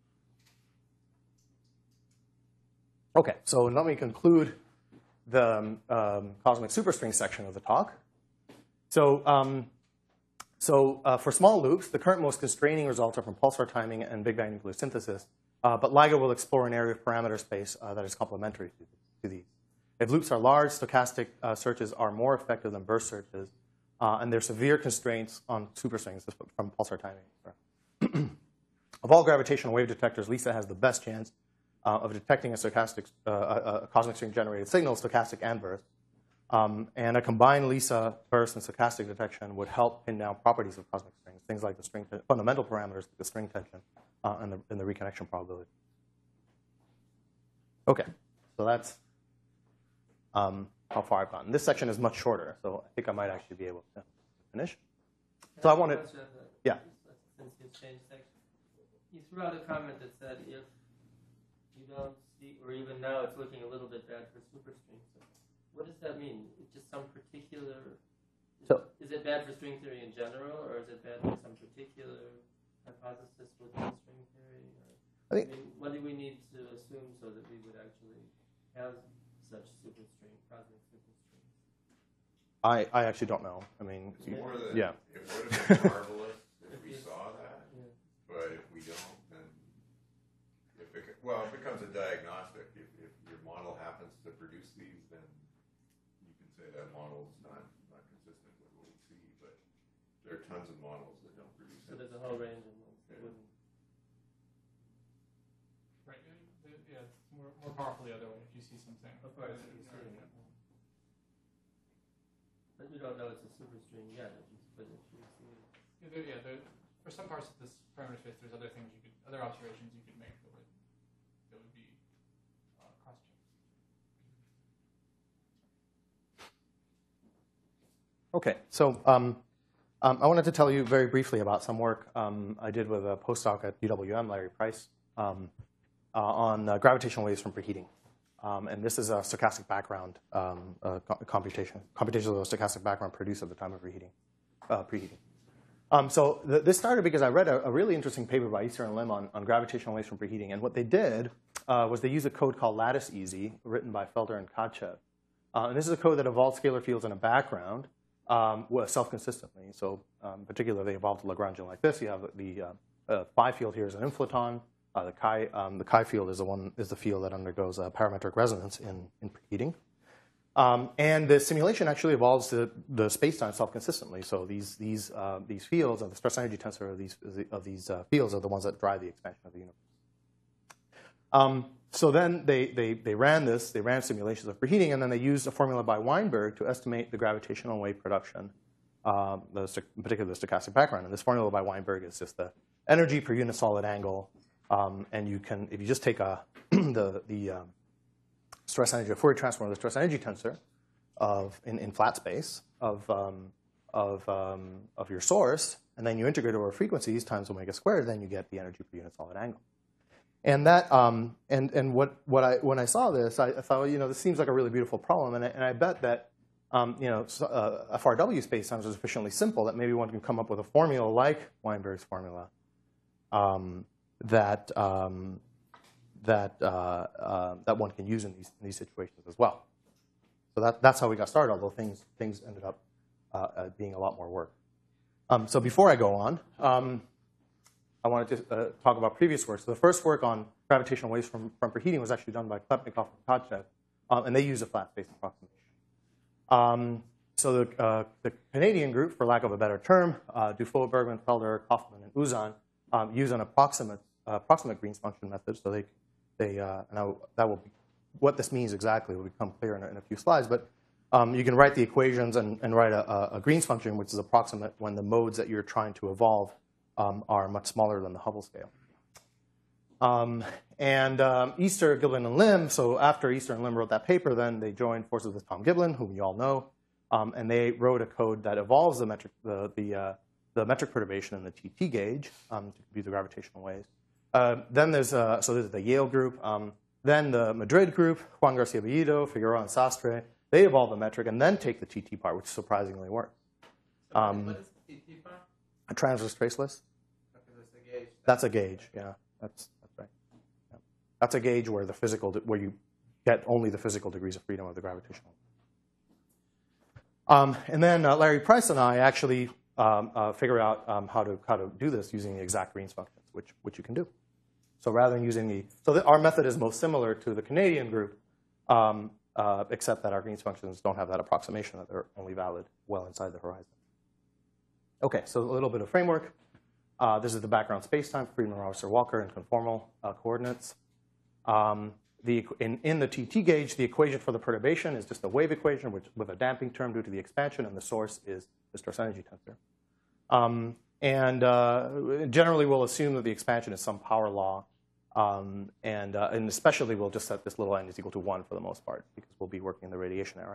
OK, so let me conclude the um, um, cosmic superstring section of the talk. So, um, so uh, for small loops, the current most constraining results are from pulsar timing and Big Bang nucleosynthesis. Uh, but LIGO will explore an area of parameter space uh, that is complementary to, to these. If loops are large, stochastic uh, searches are more effective than burst searches. Uh, and there are severe constraints on superstrings from pulsar timing. Of all gravitational wave detectors, LISA has the best chance uh, of detecting a stochastic, uh, a, a cosmic string generated signal, stochastic and burst. Um, and a combined LISA, burst, and stochastic detection would help pin down properties of cosmic strings, things like the string fundamental parameters, like the string tension, uh, and, the, and the reconnection probability. OK, so that's um, how far I've gotten. This section is much shorter, so I think I might actually be able to finish. So I wanted, yeah. Since you changed section, you threw out a comment that said if you don't see, or even now it's looking a little bit bad for superstrings. So what does that mean? It's just some particular. Is, so, is it bad for string theory in general, or is it bad for some particular hypothesis within string theory? Or, I think. I mean, what do we need to assume so that we would actually have such superstring, cosmic superstrings? I, I actually don't know. I mean, It's more than, yeah. It would have been marvelous if we saw that, Yeah. but if we don't, then if it, well, it becomes a diagnostic. If, if your model happens to produce these, then you can say that model is not, not consistent with what we see. But there are tons of models that don't produce So it. there's a whole range of ones that Yeah. wouldn't. Right. Yeah, it's more, more powerful the other way if you see something. Of course, Uh, you see yeah. it. But we don't know it's a superstring yet. If you, but if you see it. Yeah, there, yeah there, for some parts of this parameter space, there's other things you could, other observations you could make that would, that would be uh, cross-checked. OK, so um, um, I wanted to tell you very briefly about some work um, I did with a postdoc at U W M, Larry Price, um, uh, on uh, gravitational waves from preheating. Um, and this is a stochastic background um, uh, computation, computation of a stochastic background produced at the time of reheating, uh, preheating. Um, so th this started because I read a, a really interesting paper by Easter and Lim on, on gravitational waves from preheating. And what they did uh, was they used a code called LatticeEasy, written by Felder and Katchev. Uh, and this is a code that evolved scalar fields in a background um, self-consistently. So um, particularly, they evolved Lagrangian like this. You have the uh, uh, phi field here is an inflaton. Uh, the chi um, the chi field is the one is the field that undergoes uh, parametric resonance in in preheating, um, and the simulation actually evolves the the spacetime self-consistently. So these these uh, these fields, and the stress energy tensor of these of these uh, fields, are the ones that drive the expansion of the universe. Um, so then they they they ran this. They ran simulations of preheating, and then they used a formula by Weinberg to estimate the gravitational wave production, uh, the in particular the stochastic background. And this formula by Weinberg is just the energy per unit solid angle. Um, and you can, if you just take a, the, the um, stress energy, a Fourier transform of the stress energy tensor of, in, in flat space of, um, of, um, of your source, and then you integrate over frequencies times omega squared, then you get the energy per unit solid angle. And that, um, and, and what, what I, when I saw this, I, I thought, well, you know, this seems like a really beautiful problem, and I, and I bet that, um, you know, so, uh, F R W spacetimes are sufficiently simple that maybe one can come up with a formula like Weinberg's formula. Um, that um, that uh, uh, that one can use in these in these situations as well. So that, that's how we got started, although things, things ended up uh, uh, being a lot more work. Um, so before I go on, um, I wanted to uh, talk about previous work. So the first work on gravitational waves from, from preheating was actually done by Klepnikov and Tkachuk, um, and they use a flat space approximation. Um, so the, uh, the Canadian group, for lack of a better term, uh, Dufault, Bergman, Felder, Kaufman, and Uzan, um, use an approximate, uh, approximate Green's function method. So they, they uh, and I, that will be, what this means exactly will become clear in a, in a few slides. But um, you can write the equations and, and write a, a Green's function, which is approximate when the modes that you're trying to evolve um, are much smaller than the Hubble scale. Um, and um, Easter, Giblin, and Lim, so after Easter and Lim wrote that paper, then they joined forces with Tom Giblin, whom you all know, um, and they wrote a code that evolves the metric, the, the, uh, the metric perturbation in the T T gauge um, to compute the gravitational waves. Uh, then there's, uh, so there's the Yale group. Um, then the Madrid group, Juan Garcia Bellido, Figueroa, and Sastre, they evolve the metric and then take the T T part, which surprisingly works. So Um, what is the T T part? a transverse traceless. Okay, that's a gauge. That's a gauge, yeah. That's, that's right. Yeah. That's a gauge where the physical, where you get only the physical degrees of freedom of the gravitational. Um, and then uh, Larry Price and I actually um, uh, figure out um, how to how to do this using the exact Green's functions, which which you can do. So rather than using the, so the, our method is most similar to the Canadian group, um, uh, except that our Green's functions don't have that approximation, that they're only valid well inside the horizon. Okay, so a little bit of framework. Uh, this is the background spacetime for Friedmann, Robertson, Walker, and conformal uh, coordinates. Um, the, in, in the T T gauge, the equation for the perturbation is just a wave equation which, with a damping term due to the expansion, and the source is the stress energy tensor. Um, and uh, generally, we'll assume that the expansion is some power law, um, and, uh, and especially we'll just set this little n is equal to one for the most part, because we'll be working in the radiation era.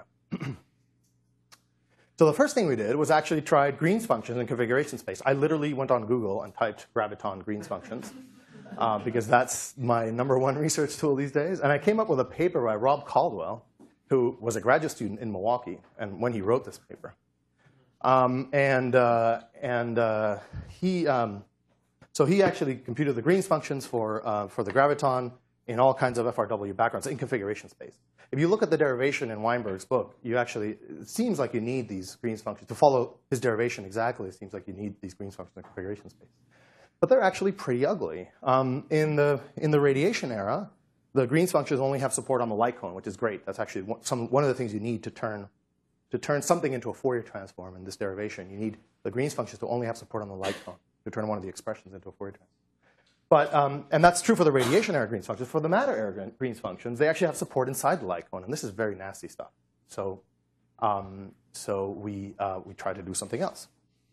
So the first thing we did was actually tried Green's functions in configuration space. I literally went on Google and typed graviton Green's functions, uh, because that's my number one research tool these days. And I came up with a paper by Rob Caldwell, who was a graduate student in Milwaukee, and when he wrote this paper. Um, and uh, and uh, he, um, so he actually computed the Green's functions for, uh, for the graviton in all kinds of F R W backgrounds in configuration space. If you look at the derivation in Weinberg's book, you actually, it seems like you need these Green's functions. To follow his derivation exactly, it seems like you need these Green's functions in configuration space. But they're actually pretty ugly. Um, in, the, in the radiation era, the Green's functions only have support on the light cone, which is great. That's actually one, some, one of the things you need to turn, to turn something into a Fourier transform in this derivation. You need the Green's functions to only have support on the light cone to turn one of the expressions into a Fourier transform. But, um, and that's true for the radiation era Green's functions. For the matter era Green's functions, they actually have support inside the light cone, and this is very nasty stuff. So, um, so we, uh, we tried to do something else.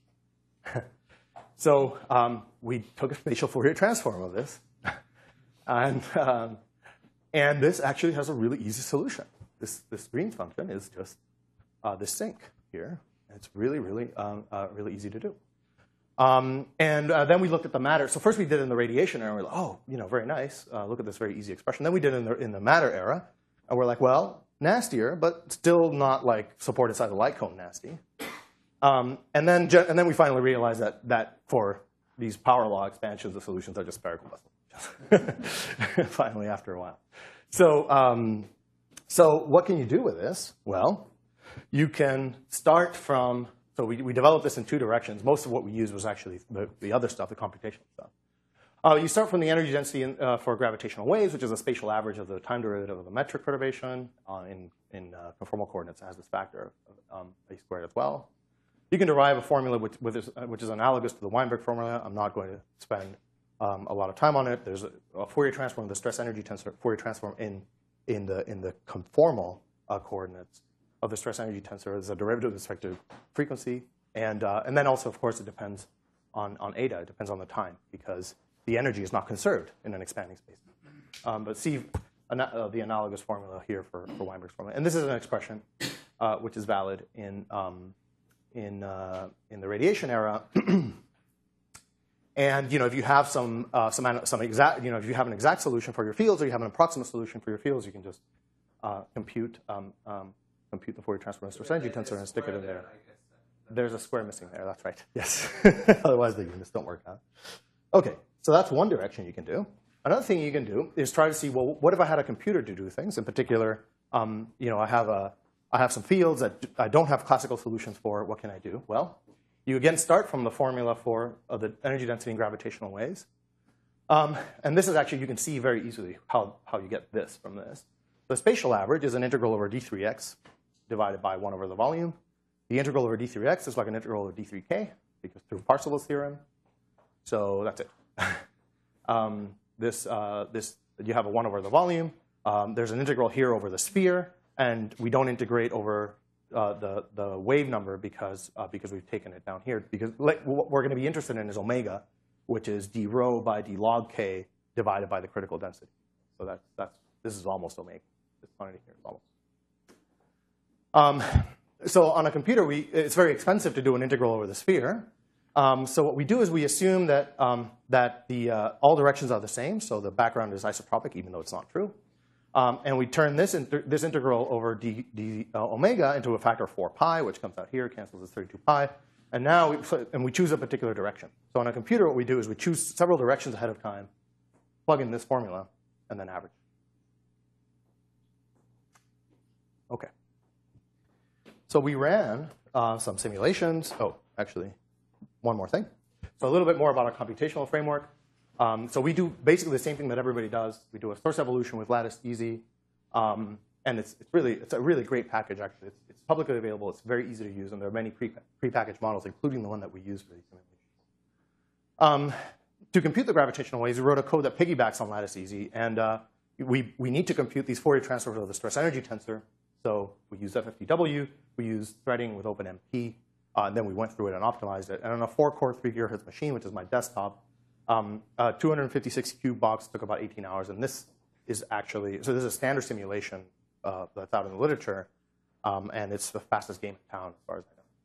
So um, we took a spatial Fourier transform of this, and, um, and this actually has a really easy solution. This, this Green's function is just uh, this sink here. It's really, really, um, uh, really easy to do. Um, and uh, then we looked at the matter. So first we did it in the radiation era. And we're like, oh, you know, very nice. Uh, look at this very easy expression. Then we did it in the, in the matter era. And we're like, well, nastier, but still not like support inside the light cone nasty. Um, and, then, and then we finally realized that, that for these power law expansions, the solutions are just spherical vessels. Finally, after a while. So, um, so what can you do with this? Well, you can start from... So we, we developed this in two directions. Most of what we used was actually the, the other stuff, the computational stuff. Uh, you start from the energy density in, uh, for gravitational waves, which is a spatial average of the time derivative of the metric perturbation. Uh, in in uh, conformal coordinates, it has this factor of um, a squared as well. You can derive a formula which, with this, uh, which is analogous to the Weinberg formula. I'm not going to spend um, a lot of time on it. There's a, a Fourier transform, the stress energy tensor, Fourier transform in, in, the, in the conformal uh, coordinates of the stress energy tensor is a derivative with respect to frequency. And, uh, and then also, of course, it depends on, on eta. It depends on the time, because the energy is not conserved in an expanding space. Um, but see ana uh, the analogous formula here for, for Weinberg's formula. And this is an expression uh, which is valid in, um, in, uh, in the radiation era. And you know, if you have some, uh, some, some exact, you know, if you have an exact solution for your fields, or you have an approximate solution for your fields, you can just uh, compute um, um, compute the Fourier transform of the stress energy tensor and stick it in there. There's a square missing there. That's right. Yes. Otherwise, the units don't work out. Okay. So that's one direction you can do. Another thing you can do is try to see, well, what if I had a computer to do things? In particular, um, you know, I have a, I have some fields that I don't have classical solutions for. What can I do? Well, you again start from the formula for uh, the energy density in gravitational waves. Um, and this is actually, you can see very easily how, how you get this from this. The spatial average is an integral over d three x divided by one over the volume. The integral over d three x is like an integral over d three k because through Parseval's theorem. So that's it. um, this, uh, this, you have a one over the volume. Um, there's an integral here over the sphere. And we don't integrate over uh, the, the wave number because, uh, because we've taken it down here. Because what we're going to be interested in is omega, which is d rho by d log k divided by the critical density. So that's, that's, this is almost omega. This quantity here is almost. Um, so on a computer, we, it's very expensive to do an integral over the sphere. Um, so what we do is we assume that, um, that the, uh, all directions are the same. So the background is isotropic, even though it's not true. Um, and we turn this, inter this integral over d, d uh, omega into a factor of four pi, which comes out here, cancels as thirty-two pi. And now we, and we choose a particular direction. So on a computer, what we do is we choose several directions ahead of time, plug in this formula, and then average. OK. So we ran uh, some simulations. Oh, actually, one more thing. So a little bit more about our computational framework. Um, so we do basically the same thing that everybody does. We do a source evolution with Lattice Easy. Um, and it's, it's, really, it's a really great package, actually. It's, it's publicly available. It's very easy to use. And there are many pre prepackaged models, including the one that we use for these simulations. Um, to compute the gravitational waves, we wrote a code that piggybacks on Lattice Easy. And uh, we, we need to compute these Fourier transforms of the stress energy tensor. So we use F F T W. We use threading with OpenMP. Uh, and then we went through it and optimized it. And on a four core, three gigahertz machine, which is my desktop, Um, uh, two hundred fifty-six cube box took about eighteen hours, and this is actually, so this is a standard simulation uh, that's out in the literature, um, and it's the fastest game in town as far as I know.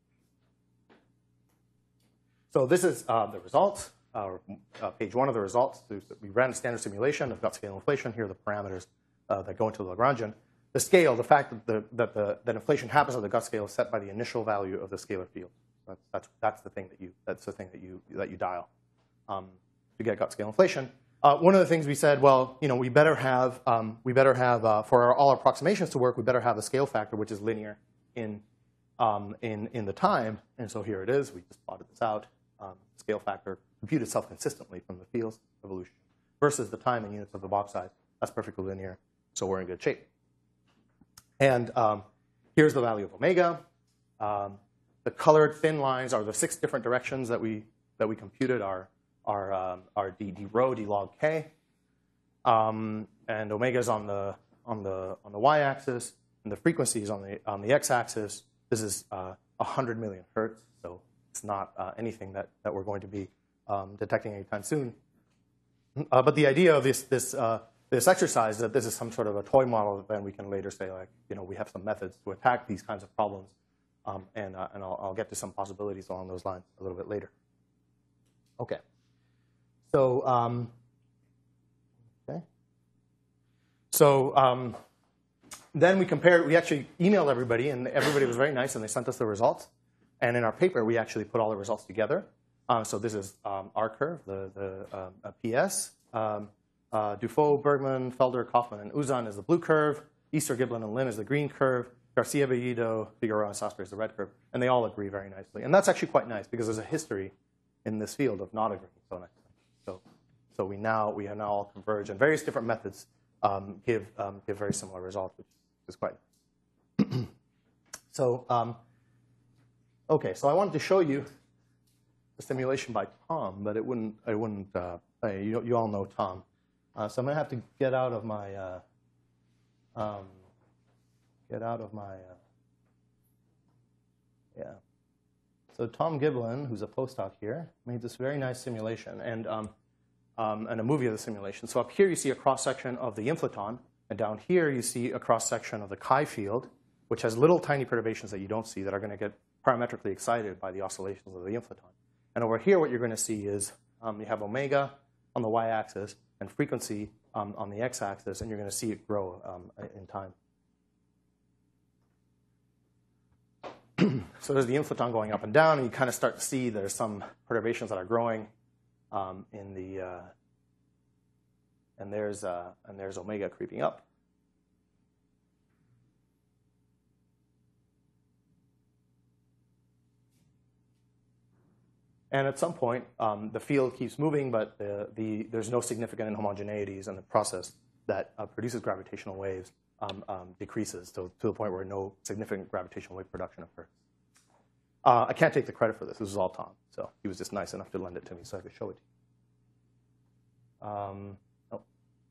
So this is uh, the results, uh, uh, page one of the results. We ran a standard simulation of gut scale inflation. Here are the parameters uh, that go into the Lagrangian. The scale, the fact that, the, that, the, that inflation happens at the gut scale is set by the initial value of the scalar field. That's, that's, that's the thing that you, that's the thing that you, that you dial. Um, to get gut scale inflation. Uh, one of the things we said, well, you know, we better have, um, we better have uh, for our, all our approximations to work, we better have a scale factor which is linear in, um, in, in the time. And so here it is. We just plotted this out. Um, scale factor computed self-consistently from the field's evolution versus the time in units of the box size. That's perfectly linear. So we're in good shape. And um, here's the value of omega. Um, the colored thin lines are the six different directions that we, that we computed our Are, um, are d, d rho, d log k, um, and omega is on the on the on the y-axis, and the frequency is on the on the x-axis. This is uh, one hundred million hertz, so it's not uh, anything that that we're going to be um, detecting anytime soon. Uh, but the idea of this this uh, this exercise is that this is some sort of a toy model that then we can later say, like, you know, we have some methods to attack these kinds of problems, um, and uh, and I'll, I'll get to some possibilities along those lines a little bit later. Okay. So, um, okay. So um, then we compared, we actually emailed everybody, and everybody was very nice, and they sent us the results. And in our paper, we actually put all the results together. Uh, so this is um, our curve, the, the um, uh, P S. Um, uh, Dufault, Bergman, Felder, Kaufman, and Uzan is the blue curve. Easter, Giblin, and Lin is the green curve. Garcia, Bellido, Figueroa, and Sastre is the red curve. And they all agree very nicely. And that's actually quite nice, because there's a history in this field of not agreeing so nicely. So, so we now we have now all converged, and various different methods um, give um, give very similar results, which is quite. so, um, okay, so I wanted to show you the simulation by Tom, but it wouldn't. I wouldn't. Uh, you you all know Tom, uh, so I'm gonna have to get out of my uh, um, get out of my uh, yeah. So Tom Giblin, who's a postdoc here, made this very nice simulation and, um, um, and a movie of the simulation. So up here you see a cross-section of the inflaton, and down here you see a cross-section of the chi field, which has little tiny perturbations that you don't see that are going to get parametrically excited by the oscillations of the inflaton. And over here what you're going to see is um, you have omega on the y-axis and frequency um, on the x-axis, and you're going to see it grow um, in time. So there's the inflaton going up and down, and you kind of start to see there's some perturbations that are growing um, in the, uh, and there's uh, and there's omega creeping up. And at some point, um, the field keeps moving, but the, the, there's no significant inhomogeneities, and the process that uh, produces gravitational waves um, um, decreases to, to the point where no significant gravitational wave production occurs. Uh, I can't take the credit for this. This is all Tom. So he was just nice enough to lend it to me so I could show it to you. Um, oh.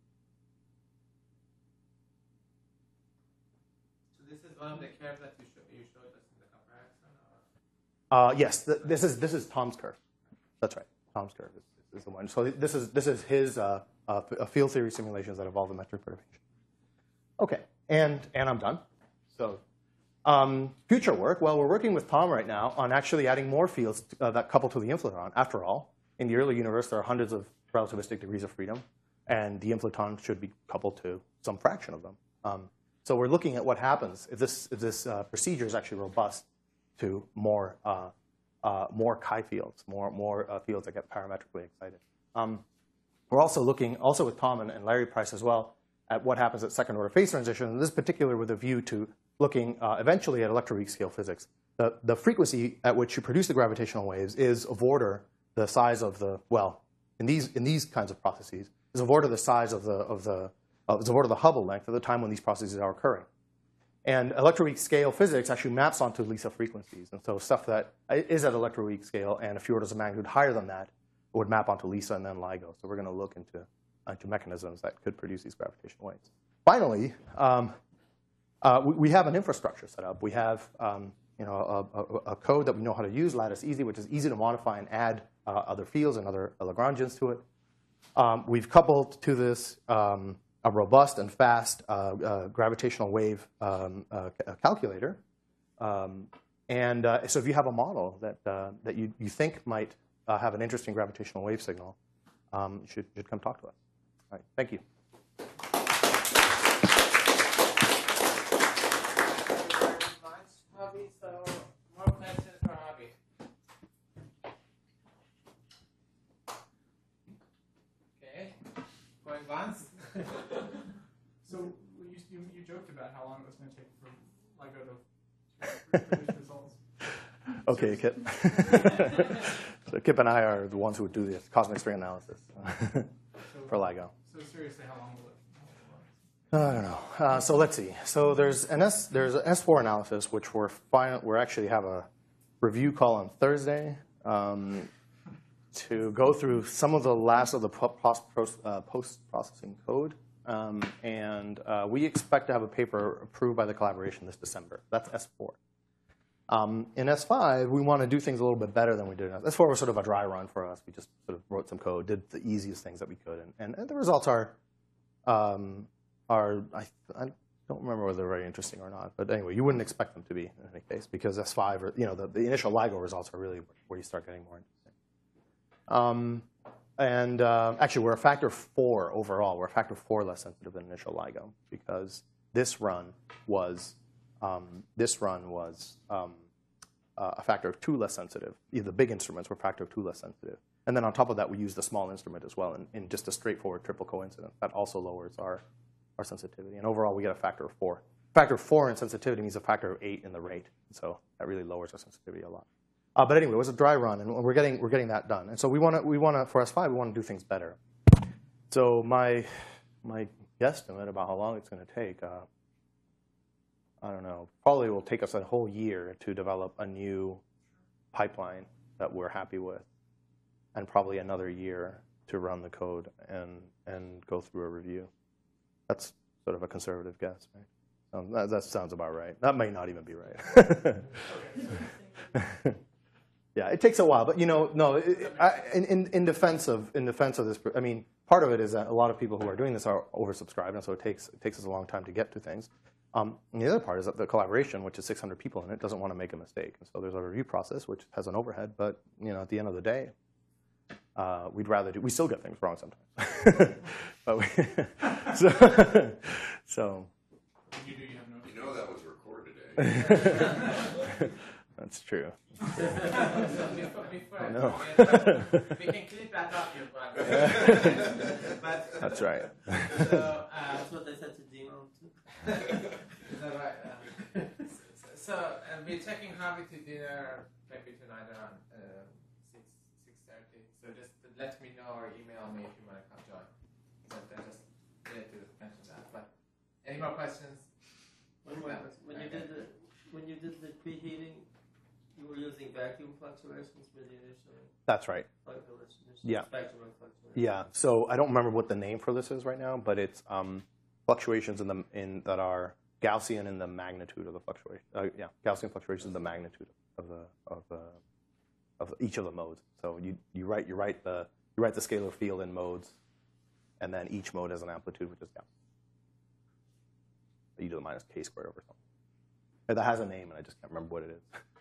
So this is one of the curves that you, show, you showed us in the comparison? Or? Uh, yes, th this is this is Tom's curve. That's right. Tom's curve is, is the one. So this is this is his uh, uh, field theory simulations that involve the metric perturbation. Okay, and and I'm done. So um, future work. Well, we're working with Tom right now on actually adding more fields uh, that couple to the inflaton. After all, in the early universe, there are hundreds of relativistic degrees of freedom, and the inflaton should be coupled to some fraction of them. Um, so we're looking at what happens if this if this uh, procedure is actually robust to more uh, uh, more chi fields, more more uh, fields that get parametrically excited. Um, we're also looking, also with Tom and, and Larry Price as well, at what happens at second order phase transition. And this is particular with a view to looking uh, eventually at electroweak scale physics. The, the frequency at which you produce the gravitational waves is of order the size of the, well, in these, in these kinds of processes, is of order the size of the, of the, uh, is of order the Hubble length at the time when these processes are occurring. And electroweak scale physics actually maps onto LISA frequencies. And so stuff that is at electroweak scale and a few orders of magnitude higher than that would map onto LISA and then LIGO. So we're going to look into, into mechanisms that could produce these gravitational waves. Finally, um, uh, we, we have an infrastructure set up. We have um, you know, a, a, a code that we know how to use, Lattice Easy, which is easy to modify and add uh, other fields and other Lagrangians to it. Um, we've coupled to this um, a robust and fast uh, uh, gravitational wave um, uh, calculator. Um, and uh, so if you have a model that, uh, that you, you think might uh, have an interesting gravitational wave signal, um, you should, should come talk to us. All right, thank you. Hobby, so more questions for Hobby. Okay, going once. So you, you, you joked about how long it was going to take for LIGO to produce results. Okay, Kip. So Kip and I are the ones who would do the cosmic string analysis so, for LIGO. So seriously, how long will it? I don't know. Uh, so let's see. So there's an S there's an S four analysis, which we're final. We actually have a review call on Thursday um, to go through some of the last of the post uh, post processing code, um, and uh, we expect to have a paper approved by the collaboration this December. That's S four. Um, in S five, we want to do things a little bit better than we did in S four. S four was sort of a dry run for us. We just sort of wrote some code, did the easiest things that we could, and, and, and the results are. Um, Are I, I don't remember whether they're very interesting or not, but anyway, you wouldn't expect them to be in any case because S five, or, you know, the, the initial LIGO results are really where you start getting more interesting. Um, and uh, actually, we're a factor four overall. We're a factor four less sensitive than initial LIGO because this run was um, this run was um, uh, a factor of two less sensitive. The big instruments were a factor of two less sensitive, and then on top of that, we used the small instrument as well in, in just a straightforward triple coincidence that also lowers our our sensitivity. And overall, we get a factor of four. Factor of four in sensitivity means a factor of eight in the rate. So that really lowers our sensitivity a lot. Uh, but anyway, it was a dry run, and we're getting we're getting that done. And so we want to we want to for S five, we want to do things better. So my my guesstimate about how long it's going to take, uh, I don't know. Probably will take us a whole year to develop a new pipeline that we're happy with, and probably another year to run the code and and go through a review. That's sort of a conservative guess, right? Um, that, that sounds about right. That may not even be right. Yeah, it takes a while, but you know, no. It, I, in in defense of in defense of this, I mean, part of it is that a lot of people who are doing this are oversubscribed, and so it takes it takes us a long time to get to things. Um, and the other part is that the collaboration, which is six hundred people in it, doesn't want to make a mistake, and so there's a review process which has an overhead. But you know, at the end of the day, Uh, we'd rather do. We still get things wrong sometimes, but we, so, so. You, do, you, have no you know that was recorded, eh? That's true. before, before I know. We can clip that up, your brother. But that's right. So uh, That's what they said to Dino too. Is that right? Uh, so uh, we're taking Harvey to dinner maybe tonight around uh, six let me know or email me if you want to come join. So I just needed to mention that. But any more questions? One more Yeah. question. When you did the when you did the preheating, you were using vacuum fluctuations for the initial That's right. fluctuation, Yeah. spectrum of fluctuations. Yeah. So I don't remember what the name for this is right now, but it's um, fluctuations in the in that are Gaussian in the magnitude of the fluctuation. Uh, yeah, Gaussian fluctuations in the magnitude of the of the of each of the modes. So you you write you write the you write the scalar field in modes, and then each mode has an amplitude which is Gaussian. E to the minus k squared over something. That has a name, and I just can't remember what it is.